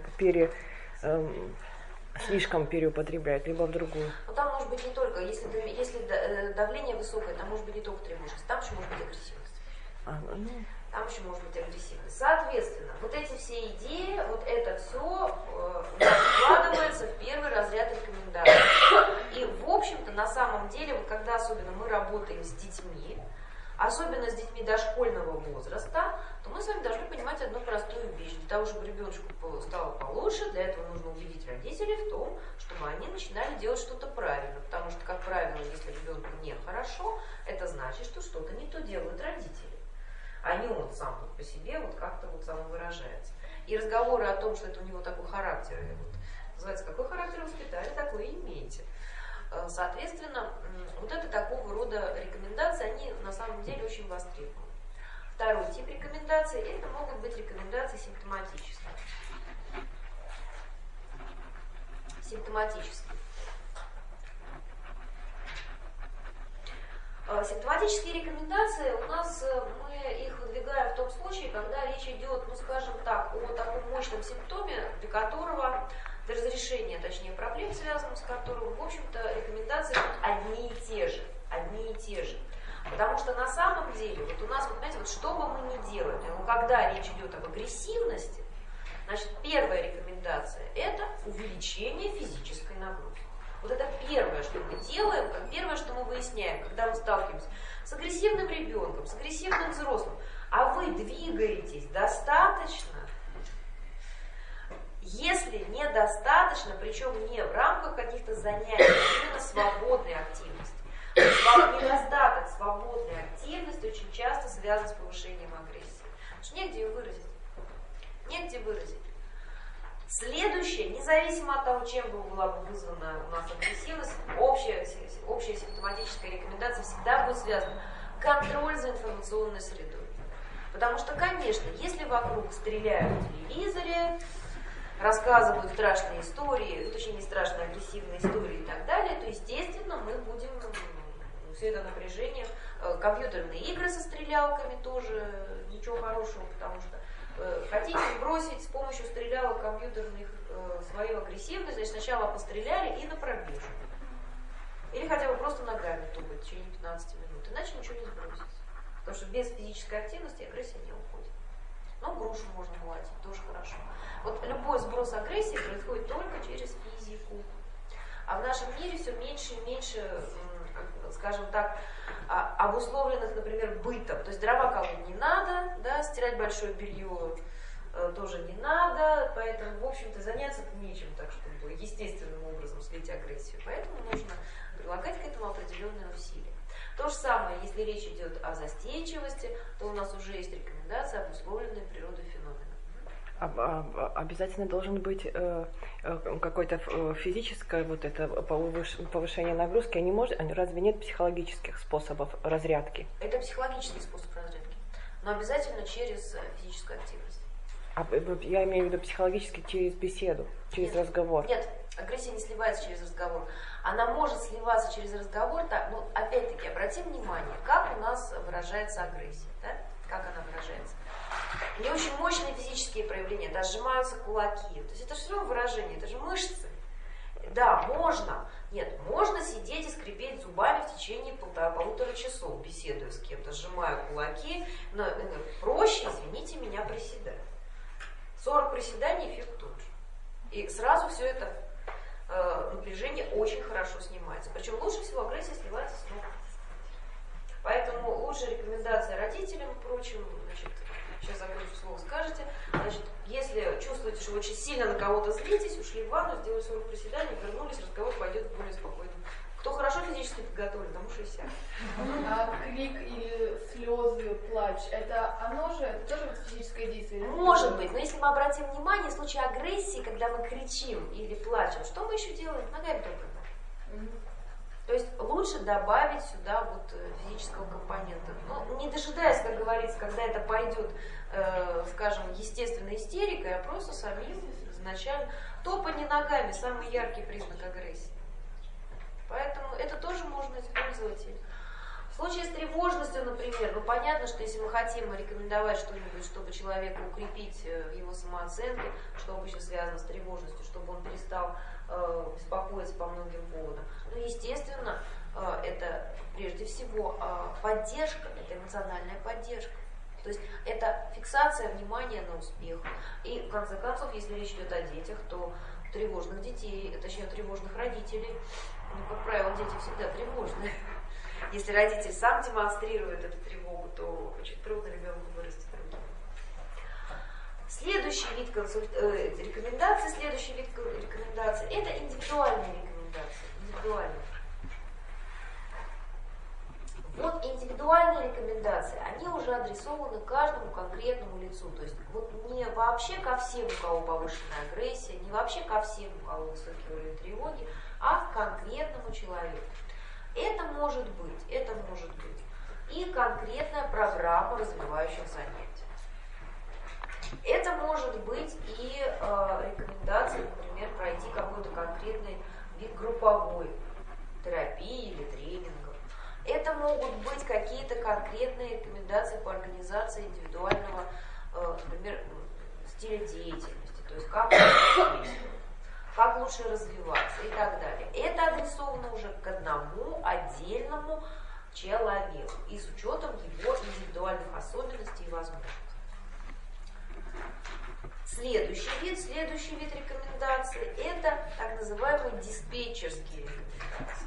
слишком переупотребляет, либо в другую. Но там может быть не только, если давление высокое, там может быть не только тревожность, там еще может быть агрессивность. Там еще может быть агрессивность. Соответственно, вот эти все идеи, вот это все вкладывается в первый разряд рекомендаций. И, в общем-то, на самом деле, вот когда особенно мы работаем с детьми, особенно с детьми дошкольного возраста, то мы с вами должны понимать одну простую вещь. Для того, чтобы ребеночку стало получше, для этого нужно убедить родителей в том, чтобы они начинали делать что-то правильно. Потому что, как правило, если ребенку нехорошо, это значит, что что-то не то делают родители. А не он сам вот по себе вот как-то вот самовыражается. И разговоры о том, что это у него такой характер, называется, какой характер воспитали, такой и имеете. Соответственно, вот это такого рода рекомендации, они на самом деле очень востребованы. Второй тип рекомендаций, это могут быть рекомендации симптоматические. Симптоматические рекомендации у нас, мы их выдвигаем в том случае, когда речь идет, скажем так, о таком мощном симптоме, для которого, для разрешения, точнее, проблем, связанных с которым, в общем-то, рекомендации будут одни и те же. Потому что на самом деле, вот у нас, вот, понимаете, вот что бы мы ни делали, когда речь идет об агрессивности, значит, первая рекомендация – это увеличение физической нагрузки. Вот это первое, что мы делаем, первое, что мы выясняем, когда мы сталкиваемся с агрессивным ребенком, с агрессивным взрослым. А вы двигаетесь достаточно? Если недостаточно, причем не в рамках каких-то занятий, а именно свободной активности. Недостаток свободной активности очень часто связан с повышением агрессии. Потому что негде ее выразить. Следующее, независимо от того, чем была бы вызвана у нас агрессивность, общая симптоматическая рекомендация всегда будет связана контроль за информационной средой. Потому что, конечно, если вокруг стреляют в телевизоре, рассказывают страшные истории, точнее не страшные, агрессивные истории и так далее, то, естественно, мы будем все это напряжение. Компьютерные игры со стрелялками тоже ничего хорошего, потому что хотите сбросить с помощью стрелялок компьютерных свою агрессивность, значит, сначала постреляли и на пробежку. Или хотя бы просто ногами тупать в течение 15 минут, иначе ничего не сбросится. Потому что без физической активности агрессия не уходит. Но грушу можно молотить, тоже хорошо. Вот любой сброс агрессии происходит только через физику. А в нашем мире все меньше и меньше, скажем так, обусловленных, например, бытом. То есть дрова колоть не надо, да, стирать большое белье тоже не надо, поэтому, в общем-то, заняться нечем так, чтобы естественным образом слить агрессию. Поэтому нужно прилагать к этому определенные усилия. То же самое, если речь идет о застенчивости, то у нас уже есть рекомендации, обусловленные природой феномена. Обязательно должен быть какое-то физическое вот это повышение нагрузки. Разве нет психологических способов разрядки? Это психологический способ разрядки, но обязательно через физическую активность. Я имею в виду психологически через беседу, через разговор. Нет, агрессия не сливается через разговор. Она может сливаться через разговор, но опять-таки обратим внимание, как у нас выражается агрессия, да? Как она выражается. У нее очень мощные физические проявления, да, сжимаются кулаки. То есть это же все равно выражение, это же мышцы. Да, можно. Нет, можно сидеть и скрипеть зубами в течение полутора часов, беседуя с кем-то, сжимая кулаки, но проще, извините меня, приседать. 40 приседаний, эффект тот же. И сразу все это напряжение очень хорошо снимается. Причем лучше всего агрессия сливается с ног. Поэтому лучшая рекомендация родителям, впрочем, значит, сейчас закончу слово, скажете, значит, если чувствуете, что очень сильно на кого-то злитесь, ушли в ванну, сделали 40 приседаний, вернулись, разговор пойдет более спокойно. Кто хорошо физически подготовлен, тому 60. Крик или слезы, плач, оно же тоже физическое действие? Может быть, но если мы обратим внимание, в случае агрессии, когда мы кричим или плачем, что мы еще делаем? Ногами топаем. То есть лучше добавить сюда вот физического компонента. Ну, не дожидаясь, как говорится, когда это пойдет, скажем, естественной истерикой, а просто самим изначально. Топание ногами – самый яркий признак агрессии. Поэтому это тоже можно использовать. В случае с тревожностью, например, понятно, что если мы хотим рекомендовать что-нибудь, чтобы человека укрепить в его самооценке, что обычно связано с тревожностью, чтобы он перестал беспокоиться по многим поводам. Ну, естественно, это прежде всего поддержка, это эмоциональная поддержка. То есть это фиксация внимания на успех. И, в конце концов, если речь идет о детях, то тревожных детей, точнее, тревожных родителей, как правило, дети всегда тревожные. Если родитель сам демонстрирует эту тревогу, то очень трудно ребенку вырасти другим. Следующий вид рекомендаций, это индивидуальные рекомендации. Вот индивидуальные рекомендации, они уже адресованы каждому конкретному лицу. То есть вот не вообще ко всем, у кого повышенная агрессия, не вообще ко всем, у кого высокий уровень тревоги, а к конкретному человеку. Это может быть и конкретная программа развивающих занятий. Это может быть и рекомендация, например, пройти какой-то конкретный вид групповой терапии или тренингов. Это могут быть какие-то конкретные рекомендации по организации индивидуального, например, стиля деятельности, то есть как лучше развиваться и так далее. Это адресовано уже к одному отдельному человеку и с учетом его индивидуальных особенностей и возможностей. Следующий вид рекомендаций – это так называемые диспетчерские рекомендации.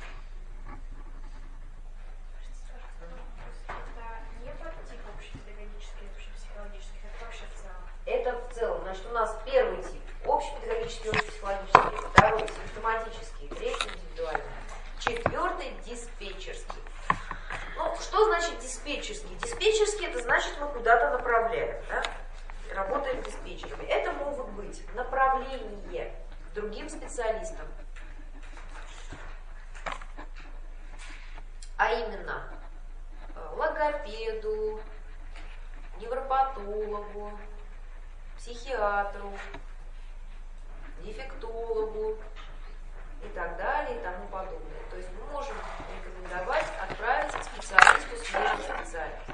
Это не про тип общепедагогических, общепсихологических, это вообще в целом? Это в целом. Значит, у нас первый тип – общепедагогический, общепсихологический, второй – симптоматический, третий – индивидуальный, четвертый – диспетчерский. Ну, что значит диспетчерский? Диспетчерский – это значит, мы куда-то направляем, да? работаем с диспетчерами. Это могут быть направления к другим специалистам, а именно логопеду, невропатологу, психиатру, дефектологу и так далее и тому подобное. То есть мы можем рекомендовать отправить к специалисту смежной специальности.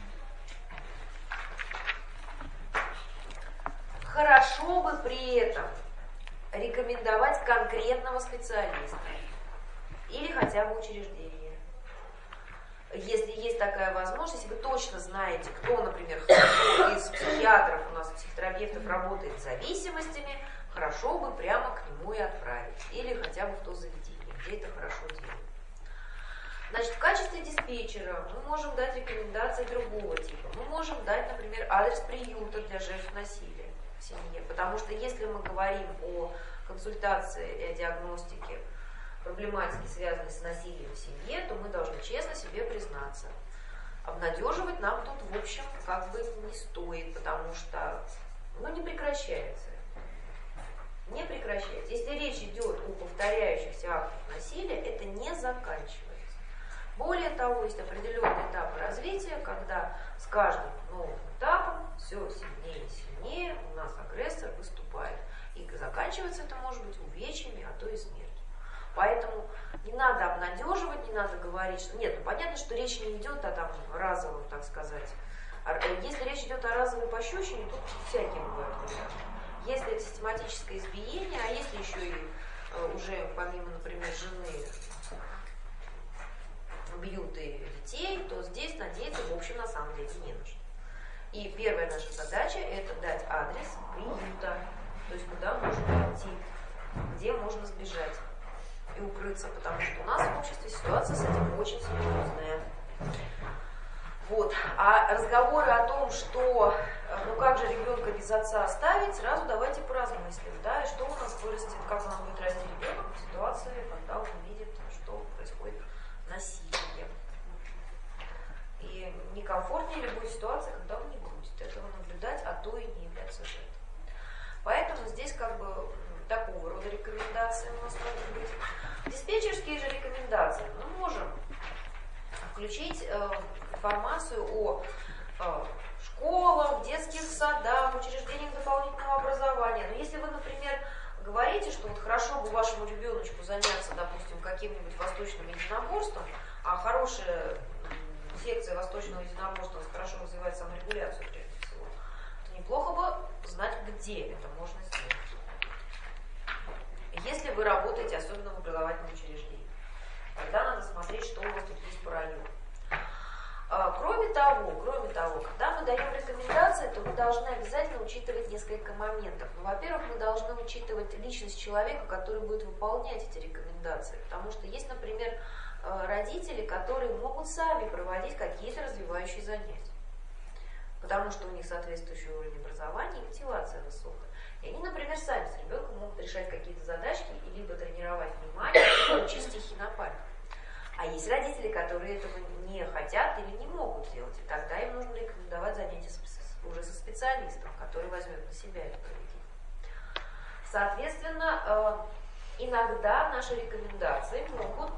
Хорошо бы при этом рекомендовать конкретного специалиста или хотя бы учреждение. Если есть такая возможность, если вы точно знаете, кто, например, из психиатров, у нас психотерапевтов работает с зависимостями, хорошо бы прямо к нему и отправить. Или хотя бы в то заведение, где это хорошо делают. Значит, в качестве диспетчера мы можем дать рекомендации другого типа. Мы можем дать, например, адрес приюта для жертв насилия в семье. Потому что если мы говорим о консультации и о диагностике проблематики, связанной с насилием в семье, то мы должны честно себе признаться. Обнадеживать нам тут, в общем, как бы не стоит, потому что, не прекращается. Не прекращается. Если речь идет о повторяющихся актах насилия, это не заканчивается. Более того, есть определенные этапы развития, когда с каждым новым этапом все сильнее и сильнее у нас агрессор выступает. И заканчивается это может быть увечьями, а то и смертью. Поэтому не надо обнадеживать, не надо говорить, что нет, понятно, что речь не идет о там разовом, так сказать. Если речь идет о разовой пощечине, тут всякие бывают варианты. Если это систематическое избиение, а если еще и уже помимо, например, жены бьют и детей, то здесь надеяться, в общем, на самом деле не на что. И первая наша задача – это дать адрес приюта, то есть куда можно идти, где можно сбежать и укрыться, потому что у нас в обществе ситуация с этим очень серьезная. Вот. А разговоры о том, что как же ребенка без отца оставить, сразу давайте поразмыслим, да, и что у нас вырастет, как у нас будет расти ребенок в ситуации, когда он видит, что происходит насилие. И некомфортнее ли будет ситуация, когда он не будет этого наблюдать, а то и не являться жертвой. Поэтому здесь как бы такого рода рекомендации у нас могут быть. Диспетчерские же рекомендации мы можем включить информацию о школах, детских садах, учреждениях дополнительного образования. Но если вы, например, говорите, что вот хорошо бы вашему ребеночку заняться, допустим, каким-нибудь восточным единоборством, а хорошая секция восточного единоборства хорошо развивает саморегуляцию прежде всего, то неплохо бы знать, где это можно сделать. Если вы работаете особенно в образовательном учреждении, тогда надо смотреть, что у вас тут есть по району. Кроме того, когда мы даем рекомендации, то мы должны обязательно учитывать несколько моментов. Во-первых, мы должны учитывать личность человека, который будет выполнять эти рекомендации. Потому что есть, например, родители, которые могут сами проводить какие-то развивающие занятия. Потому что у них соответствующий уровень образования и мотивация высокая. И они, например, сами с ребенком могут решать какие-то задачки и либо тренировать внимание, либо учить стихи на память. А есть родители, которые этого не хотят или не могут делать, и тогда им нужно рекомендовать занятия уже со специалистом, который возьмет на себя это проведение. Соответственно, иногда наши рекомендации могут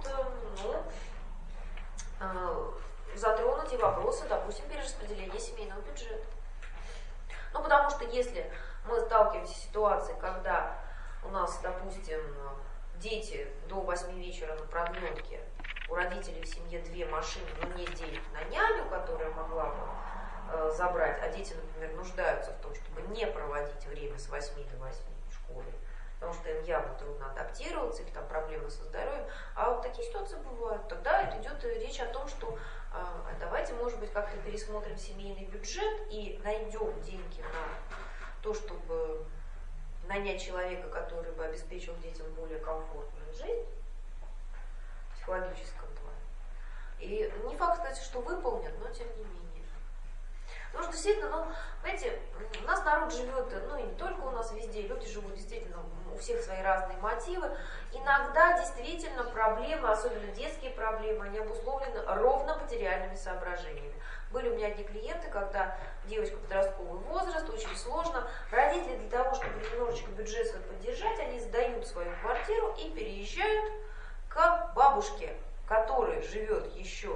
затронуть и вопросы, допустим, перераспределения семейного бюджета. Потому что если мы сталкиваемся с ситуацией, когда у нас, допустим, дети до 8 вечера на продленке, у родителей в семье 2 машины, но нет денег на няню, которая могла бы забрать, а дети, например, нуждаются в том, чтобы не проводить время с 8 до 8 в школе, потому что им явно трудно адаптироваться, или там проблемы со здоровьем, а вот такие ситуации бывают. Тогда идет речь о том, что давайте, может быть, как-то пересмотрим семейный бюджет и найдем деньги на то, чтобы нанять человека, который бы обеспечил детям более комфортную жизнь в психологическом плане. И не факт, кстати, что выполнят, но тем не менее. Потому что действительно, ну, знаете, у нас народ живет, ну и не только у нас, везде, люди живут действительно, у всех свои разные мотивы. Иногда действительно проблемы, особенно детские проблемы, они обусловлены ровно материальными соображениями. Были у меня одни клиенты, когда девочка подростковый возраст, очень сложно. Родители для того, чтобы немножечко бюджет свой поддержать, они сдают свою квартиру и переезжают к бабушке, которая живет еще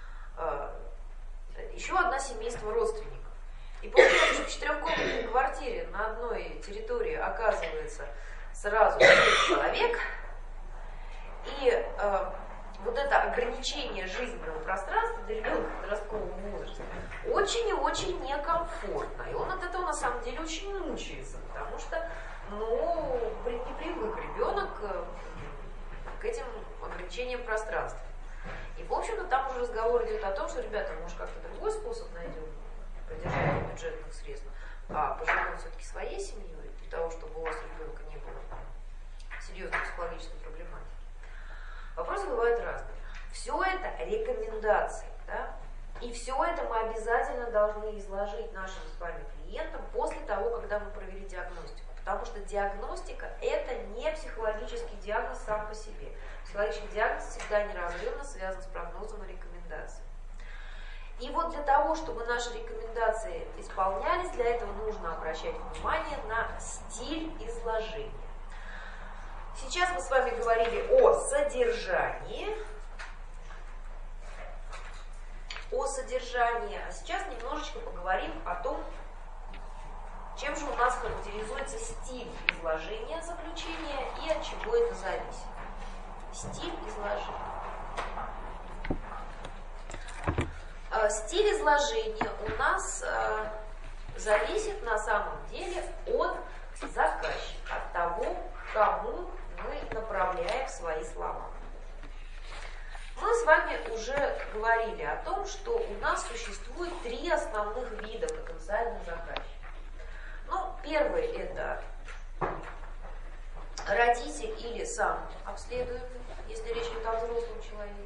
одно семейство родственников. И получается, в 4-комнатной квартире на одной территории оказывается сразу 7 человек, и вот это ограничение жизненного пространства для ребенка подросткового возраста очень и очень некомфортно. И он от этого на самом деле очень мучается, потому что, ну, не привык ребенок к этим ограничениям пространства. И, в общем-то, там уже разговор идет о том, что, ребята, может, как-то другой способ найдем поддержания бюджетных средств, а поживем все-таки своей семьей, для того, чтобы у вас ребенка не было серьезной психологической проблематики. Вопросы бывают разные. Все это рекомендации, да? И все это мы обязательно должны изложить нашим с вами клиентам после того, когда мы провели диагностику. Потому что диагностика – это не психологический диагноз сам по себе. Психологический диагноз всегда неразрывно связан с прогнозом и рекомендацией. И вот для того, чтобы наши рекомендации исполнялись, для этого нужно обращать внимание на стиль изложения. Сейчас мы с вами говорили о содержании, а сейчас немножечко поговорим о том, чем же у нас характеризуется стиль изложения заключения и от чего это зависит. Стиль изложения. Стиль изложения у нас зависит на самом деле от заказчика, от того, кому мы направляем свои слова. Мы с вами уже говорили о том, что у нас существует 3 основных вида потенциальных заказчиков. Ну, первый – это родитель или сам обследуемый, если речь идет о взрослом человеке.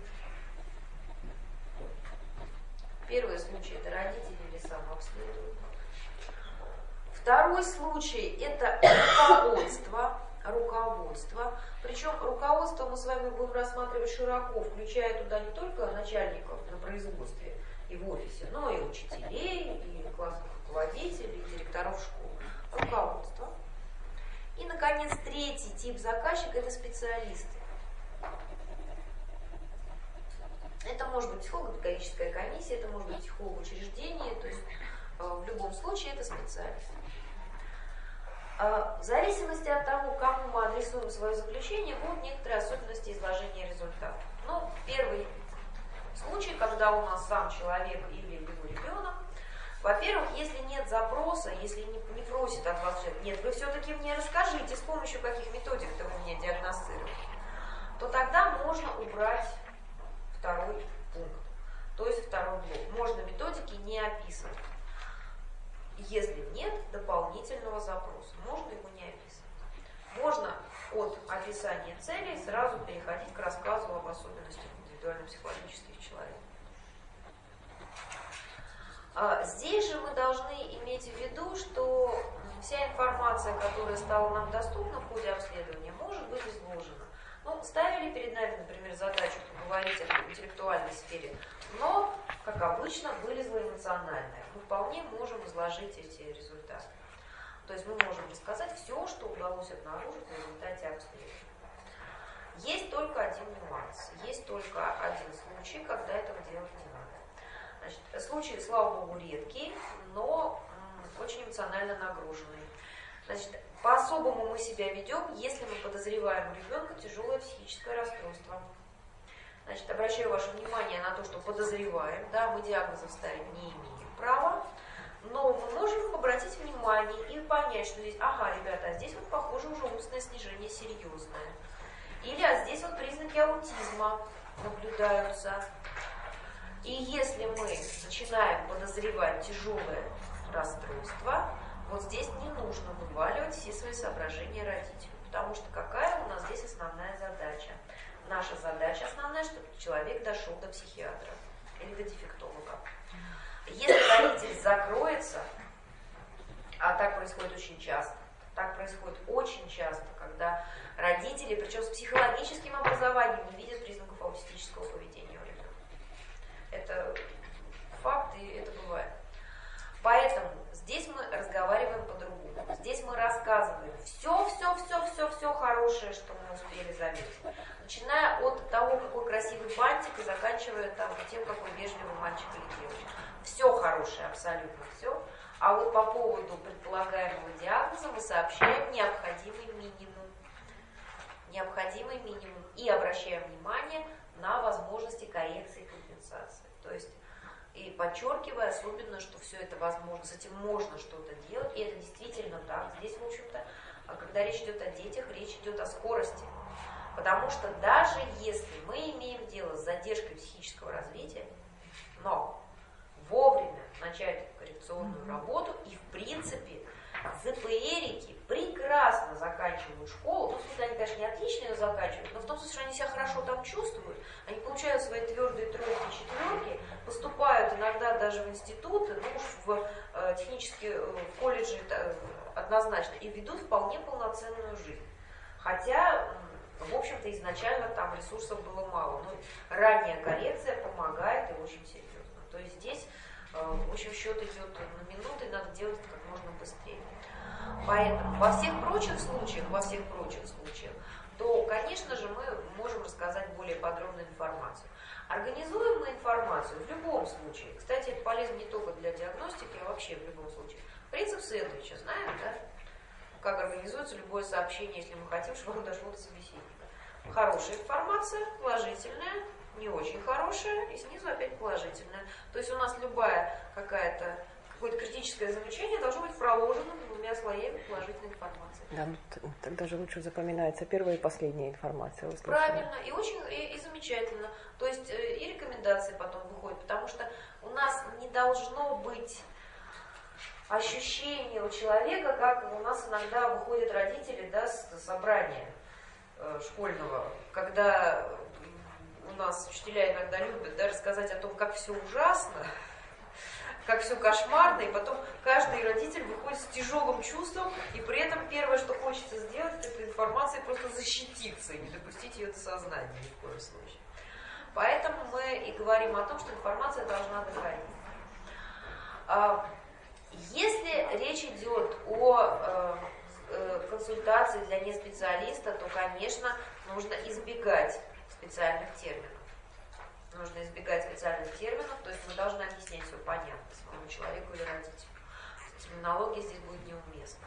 Первый случай – это родитель или сам обследуемый. Второй случай – это руководство. Причем руководство мы с вами будем рассматривать широко, включая туда не только начальников на производстве и в офисе, но и учителей, и классных руководителей, и директоров школ. Руководство. И, наконец, третий тип заказчика – это специалисты. Это может быть психолого-педагогическая комиссия, это может быть психолог учреждения, то есть в любом случае это специалист. В зависимости от того, кому мы адресуем свое заключение, будут некоторые особенности изложения результата. Ну, первый случай, когда у нас сам человек или его ребенок, во-первых, если нет запроса, если не просит от вас человек, нет, вы все-таки мне расскажите, с помощью каких методик-то вы меня диагностируете, то тогда можно убрать второй пункт, то есть второй блок. Можно методики не описывать. Если нет дополнительного запроса, можно его не описывать. Можно от описания целей сразу переходить к рассказу об особенностях индивидуально-психологических человека. Здесь же мы должны иметь в виду, что вся информация, которая стала нам доступна в ходе обследования, может быть изложена. Ну, ставили перед нами, например, задачу поговорить о интеллектуальной сфере, но, как обычно, вылезло эмоциональное. Мы вполне можем изложить эти результаты. То есть мы можем рассказать все, что удалось обнаружить в результате обследования. Есть только один нюанс, есть только один случай, когда этого делать не надо. Значит, случай, слава богу, редкий, но очень эмоционально нагруженный. Значит, по-особому мы себя ведем, если мы подозреваем у ребенка тяжелое психическое расстройство. Значит, обращаю ваше внимание на то, что подозреваем, да, мы диагнозов ставить не имеем права, но мы можем обратить внимание и понять, что здесь, ага, ребята, а здесь вот, похоже, уже умственное снижение серьезное. Или, а здесь вот признаки аутизма наблюдаются. И если мы начинаем подозревать тяжелое расстройство, вот здесь не нужно вываливать все свои соображения родителю, потому что какая у нас здесь основная задача? Наша задача основная, чтобы человек дошел до психиатра или до дефектолога. Если родитель закроется, а так происходит очень часто, когда родители, причем с психологическим образованием, не видят признаков аутистического поведения у ребенка. Это факт, и это бывает. Поэтому здесь мы разговариваем по-другому. Здесь мы рассказываем все хорошее, что мы успели заметить. Начиная от того, какой красивый бантик, и заканчивая тем, какой вежливый мальчик или девочка. Все хорошее, абсолютно все. А вот по поводу предполагаемого диагноза мы сообщаем необходимый минимум и обращаем внимание на возможности коррекции и компенсации. То есть и подчеркивая особенно, что все это возможно, с этим можно что-то делать, и это действительно так. Здесь, в общем-то, когда речь идет о детях, речь идет о скорости. Потому что даже если мы имеем дело с задержкой психического развития, но вовремя начать коррекционную работу, и в принципе ЗПРики прекрасно заканчивают школу, ну, в смысле, они, конечно, не отлично ее заканчивают, но в том смысле, что они себя хорошо там чувствуют, они получают свои твердые тройки и четверки, поступают иногда даже в институты, ну уж в технические колледжи однозначно, и ведут вполне полноценную жизнь. Хотя, в общем-то, изначально там ресурсов было мало, но ранняя коррекция помогает и очень серьезно. То есть здесь, в общем, счет идет на минуты, надо делать это как можно быстрее. Поэтому во всех прочих случаях, то, конечно же, мы можем рассказать более подробную информацию. Организуем мы информацию в любом случае. Кстати, это полезно не только для диагностики, а вообще в любом случае. Принцип сэндвича, знаем, да? Как организуется любое сообщение, если мы хотим, чтобы оно дошло до собеседника. Хорошая информация, положительная, не очень хорошая, и снизу опять положительная. То есть у нас какое-то критическое замечание должно быть проложено двумя слоями положительной информации. Да, тогда же лучше запоминается первая и последняя информация. Правильно, и очень и замечательно. То есть и рекомендации потом выходят, потому что у нас не должно быть ощущение у человека, как у нас иногда выходят родители, да, с собрания школьного, когда у нас учителя иногда любят, да, рассказать о том, как все ужасно, как все кошмарно, и потом каждый родитель выходит с тяжелым чувством, и при этом первое, что хочется сделать, это информацией просто защититься и не допустить ее до сознания ни в коем случае. Поэтому мы и говорим о том, что информация должна доходить. Если речь идет о консультации для неспециалиста, то, конечно, нужно избегать специальных терминов. То есть мы должны объяснять все понятно своему человеку или родителю. Терминология здесь будет неуместна.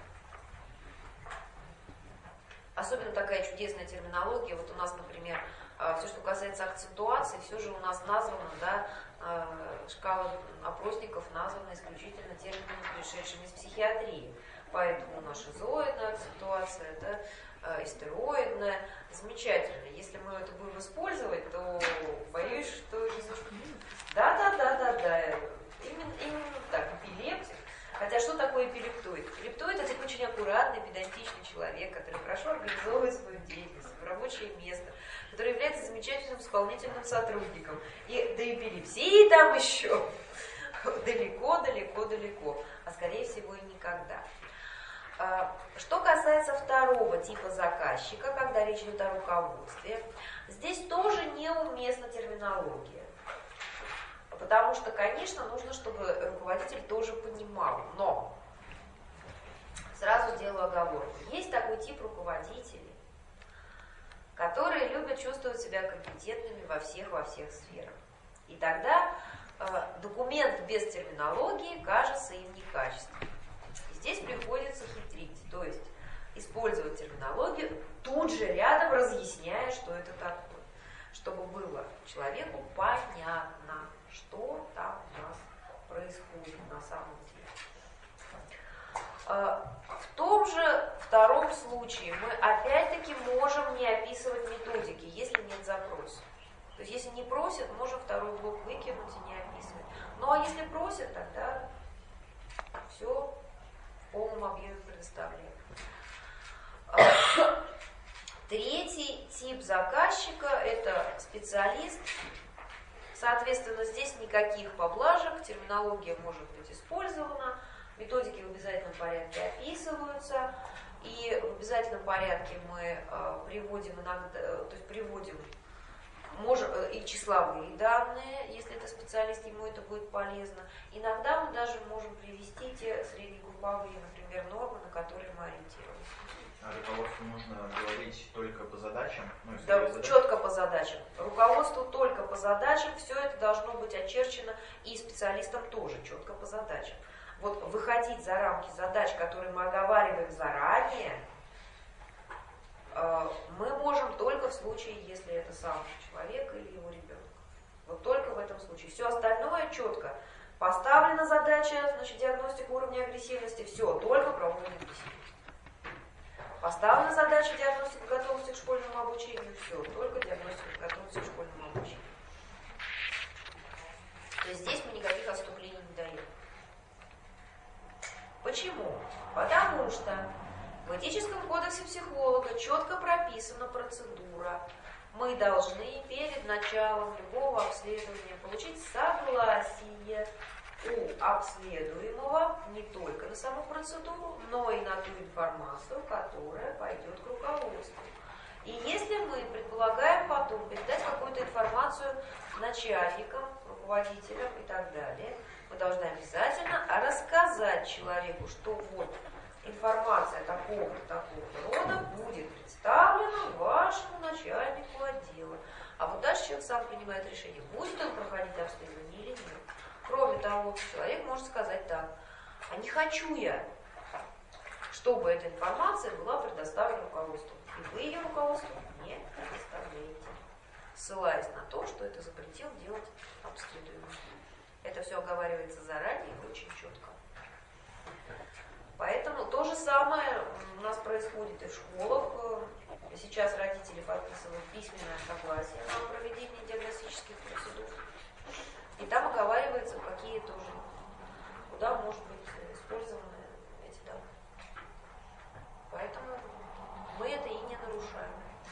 Особенно такая чудесная терминология. Вот у нас, например, все, что касается акцентуации, все же у нас названо, да, шкала опросников названа исключительно терминами, пришедшими из психиатрии. Поэтому у нас шизоидная акцентуация, да, истероидная. Замечательно. Если мы это будем использовать, то боюсь, что не слишком. Да. Именно так, эпилептик. Хотя что такое эпилептоид? Эпилептоид — это очень аккуратный, педантичный человек, который хорошо организовывает свою деятельность, свое рабочее место, который является замечательным исполнительным сотрудником. И до эпилепсии там еще далеко, а скорее всего и никогда. Что касается второго типа заказчика, когда речь идет о руководстве, здесь тоже неуместна терминология. Потому что, конечно, нужно, чтобы руководитель тоже понимал. Но сразу сделаю оговорку. Есть такой тип руководителей, которые любят чувствовать себя компетентными во всех сферах. И тогда документ без терминологии кажется им некачественным. И здесь приходится хитрить, то есть использовать терминологию, тут же рядом разъясняя, что это такое, чтобы было человеку понятно, что там у нас происходит на самом деле. В том же втором случае мы опять-таки можем не описывать методики, если нет запроса. То есть если не просят, можем второй блок выкинуть и не описывать. Ну а если просят, тогда все в полном объеме предоставляем. Третий тип заказчика — это специалист, Соответственно, здесь никаких поблажек, терминология может быть использована, методики в обязательном порядке описываются, и в обязательном порядке мы приводим иногда, то есть приводим и числовые данные, если это специалист, ему это будет полезно. Иногда мы даже можем привести те среднегрупповые, например, нормы, на которые мы ориентируемся. А руководству нужно говорить только по задачам? Да, четко по задачам. Руководству только по задачам, все это должно быть очерчено, и специалистам тоже четко по задачам. Вот выходить за рамки задач, которые мы оговариваем заранее, мы можем только в случае, если это сам человек или его ребенок. Вот только в этом случае. Все остальное четко. Поставлена задача, значит, диагностика уровня агрессивности, все, только про уровень агрессивности. Поставлена задача диагностика готовности к школьному обучению, все, только диагностика готовности к школьному обучению. То есть здесь мы никаких отступлений не даем. Почему? Потому что в этическом кодексе психолога четко прописана процедура. Мы должны перед началом любого обследования получить согласие у обследуемого не только на саму процедуру, но и на ту информацию, которая пойдет к руководству. И если мы предполагаем потом передать какую-то информацию начальникам, руководителям и так далее, мы должны обязательно рассказать человеку, что вот информация такого-то рода будет представлена вашему начальнику отдела. А вот дальше человек сам принимает решение, будет он проходить обследование или нет. Кроме того, человек может сказать так: а не хочу я, чтобы эта информация была предоставлена руководству. И вы ее руководству не предоставляете, ссылаясь на то, что это запретил делать обследуемый. Это все оговаривается заранее и очень четко. Поэтому то же самое у нас происходит и в школах. Сейчас родители подписывают письменное согласие на проведение диагностических процедур. И там оговаривается, какие тоже, куда может быть использованы эти данные. Поэтому мы это и не нарушаем.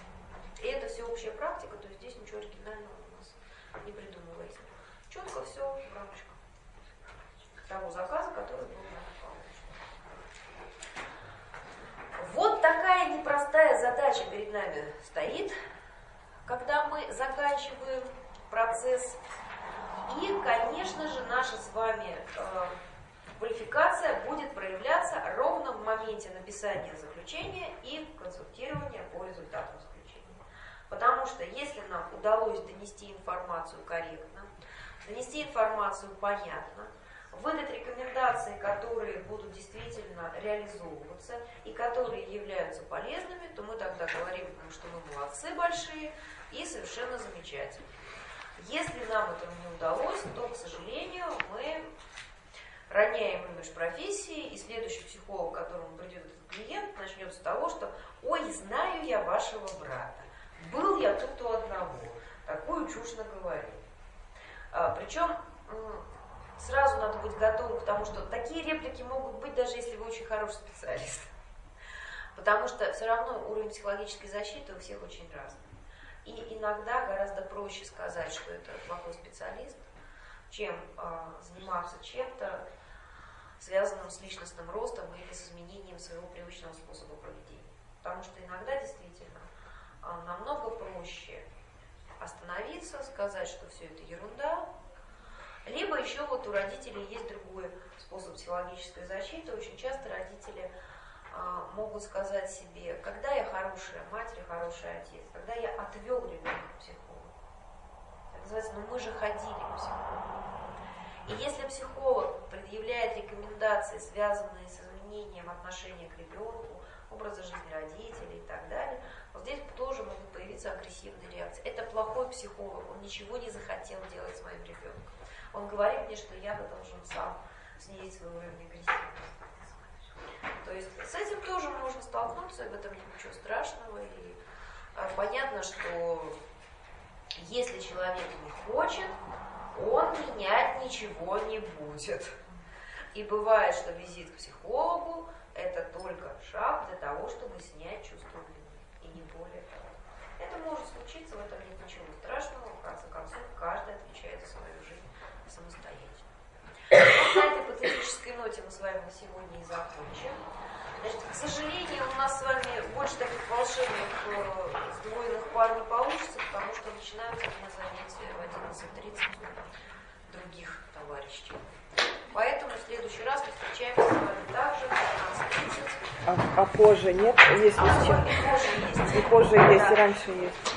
И это всеобщая практика, то есть здесь ничего оригинального у нас не придумывается. Четко все в рамочках того заказа, который был нами получен. Вот такая непростая задача перед нами стоит, когда мы заканчиваем процесс. И, конечно же, наша с вами квалификация будет проявляться ровно в моменте написания заключения и консультирования по результатам заключения. Потому что если нам удалось донести информацию корректно, донести информацию понятно, выдать рекомендации, которые будут действительно реализовываться и которые являются полезными, то мы тогда говорим, что мы молодцы большие и совершенно замечательно. Если нам этого не удалось, то, к сожалению, мы роняем имидж профессии, и следующий психолог, к которому придет этот клиент, начнет с того, что «Ой, знаю я вашего брата, был я тут у одного, такую чушь наговорил». Причем сразу надо быть готовым к тому, что такие реплики могут быть, даже если вы очень хороший специалист. Потому что все равно уровень психологической защиты у всех очень разный. И иногда гораздо проще сказать, что это плохой специалист, чем заниматься чем-то, связанным с личностным ростом или с изменением своего привычного способа поведения. Потому что иногда действительно намного проще остановиться, сказать, что все это ерунда. Либо еще вот у родителей есть другой способ психологической защиты. Очень часто родители могут сказать себе: когда я хорошая мать или хороший отец, когда я отвел ребенка к психологу. Это называется, мы же ходили к психологу. И если психолог предъявляет рекомендации, связанные с изменением отношения к ребенку, образа жизни родителей и так далее, вот здесь тоже могут появиться агрессивные реакции. Это плохой психолог, он ничего не захотел делать с моим ребенком. Он говорит мне, что я должен сам снизить свой уровень агрессивности. То есть с этим тоже можно столкнуться, в этом нет ничего страшного. И понятно, что если человек не хочет, он менять ничего не будет. И бывает, что визит к психологу – это только шаг для того, чтобы снять чувство вины. И не более того. Это может случиться, в этом нет ничего страшного. В конце концов, каждый отвечает оптимистической ноте мы с вами на сегодня и закончим. Значит, к сожалению, у нас с вами больше таких волшебных сдвоенных пар не получится, потому что начинаются у нас занятия в 11:30 других товарищей. Поэтому в следующий раз мы встречаемся с вами также в 12:30. А позже нет? Если И позже есть. И позже есть, и раньше есть.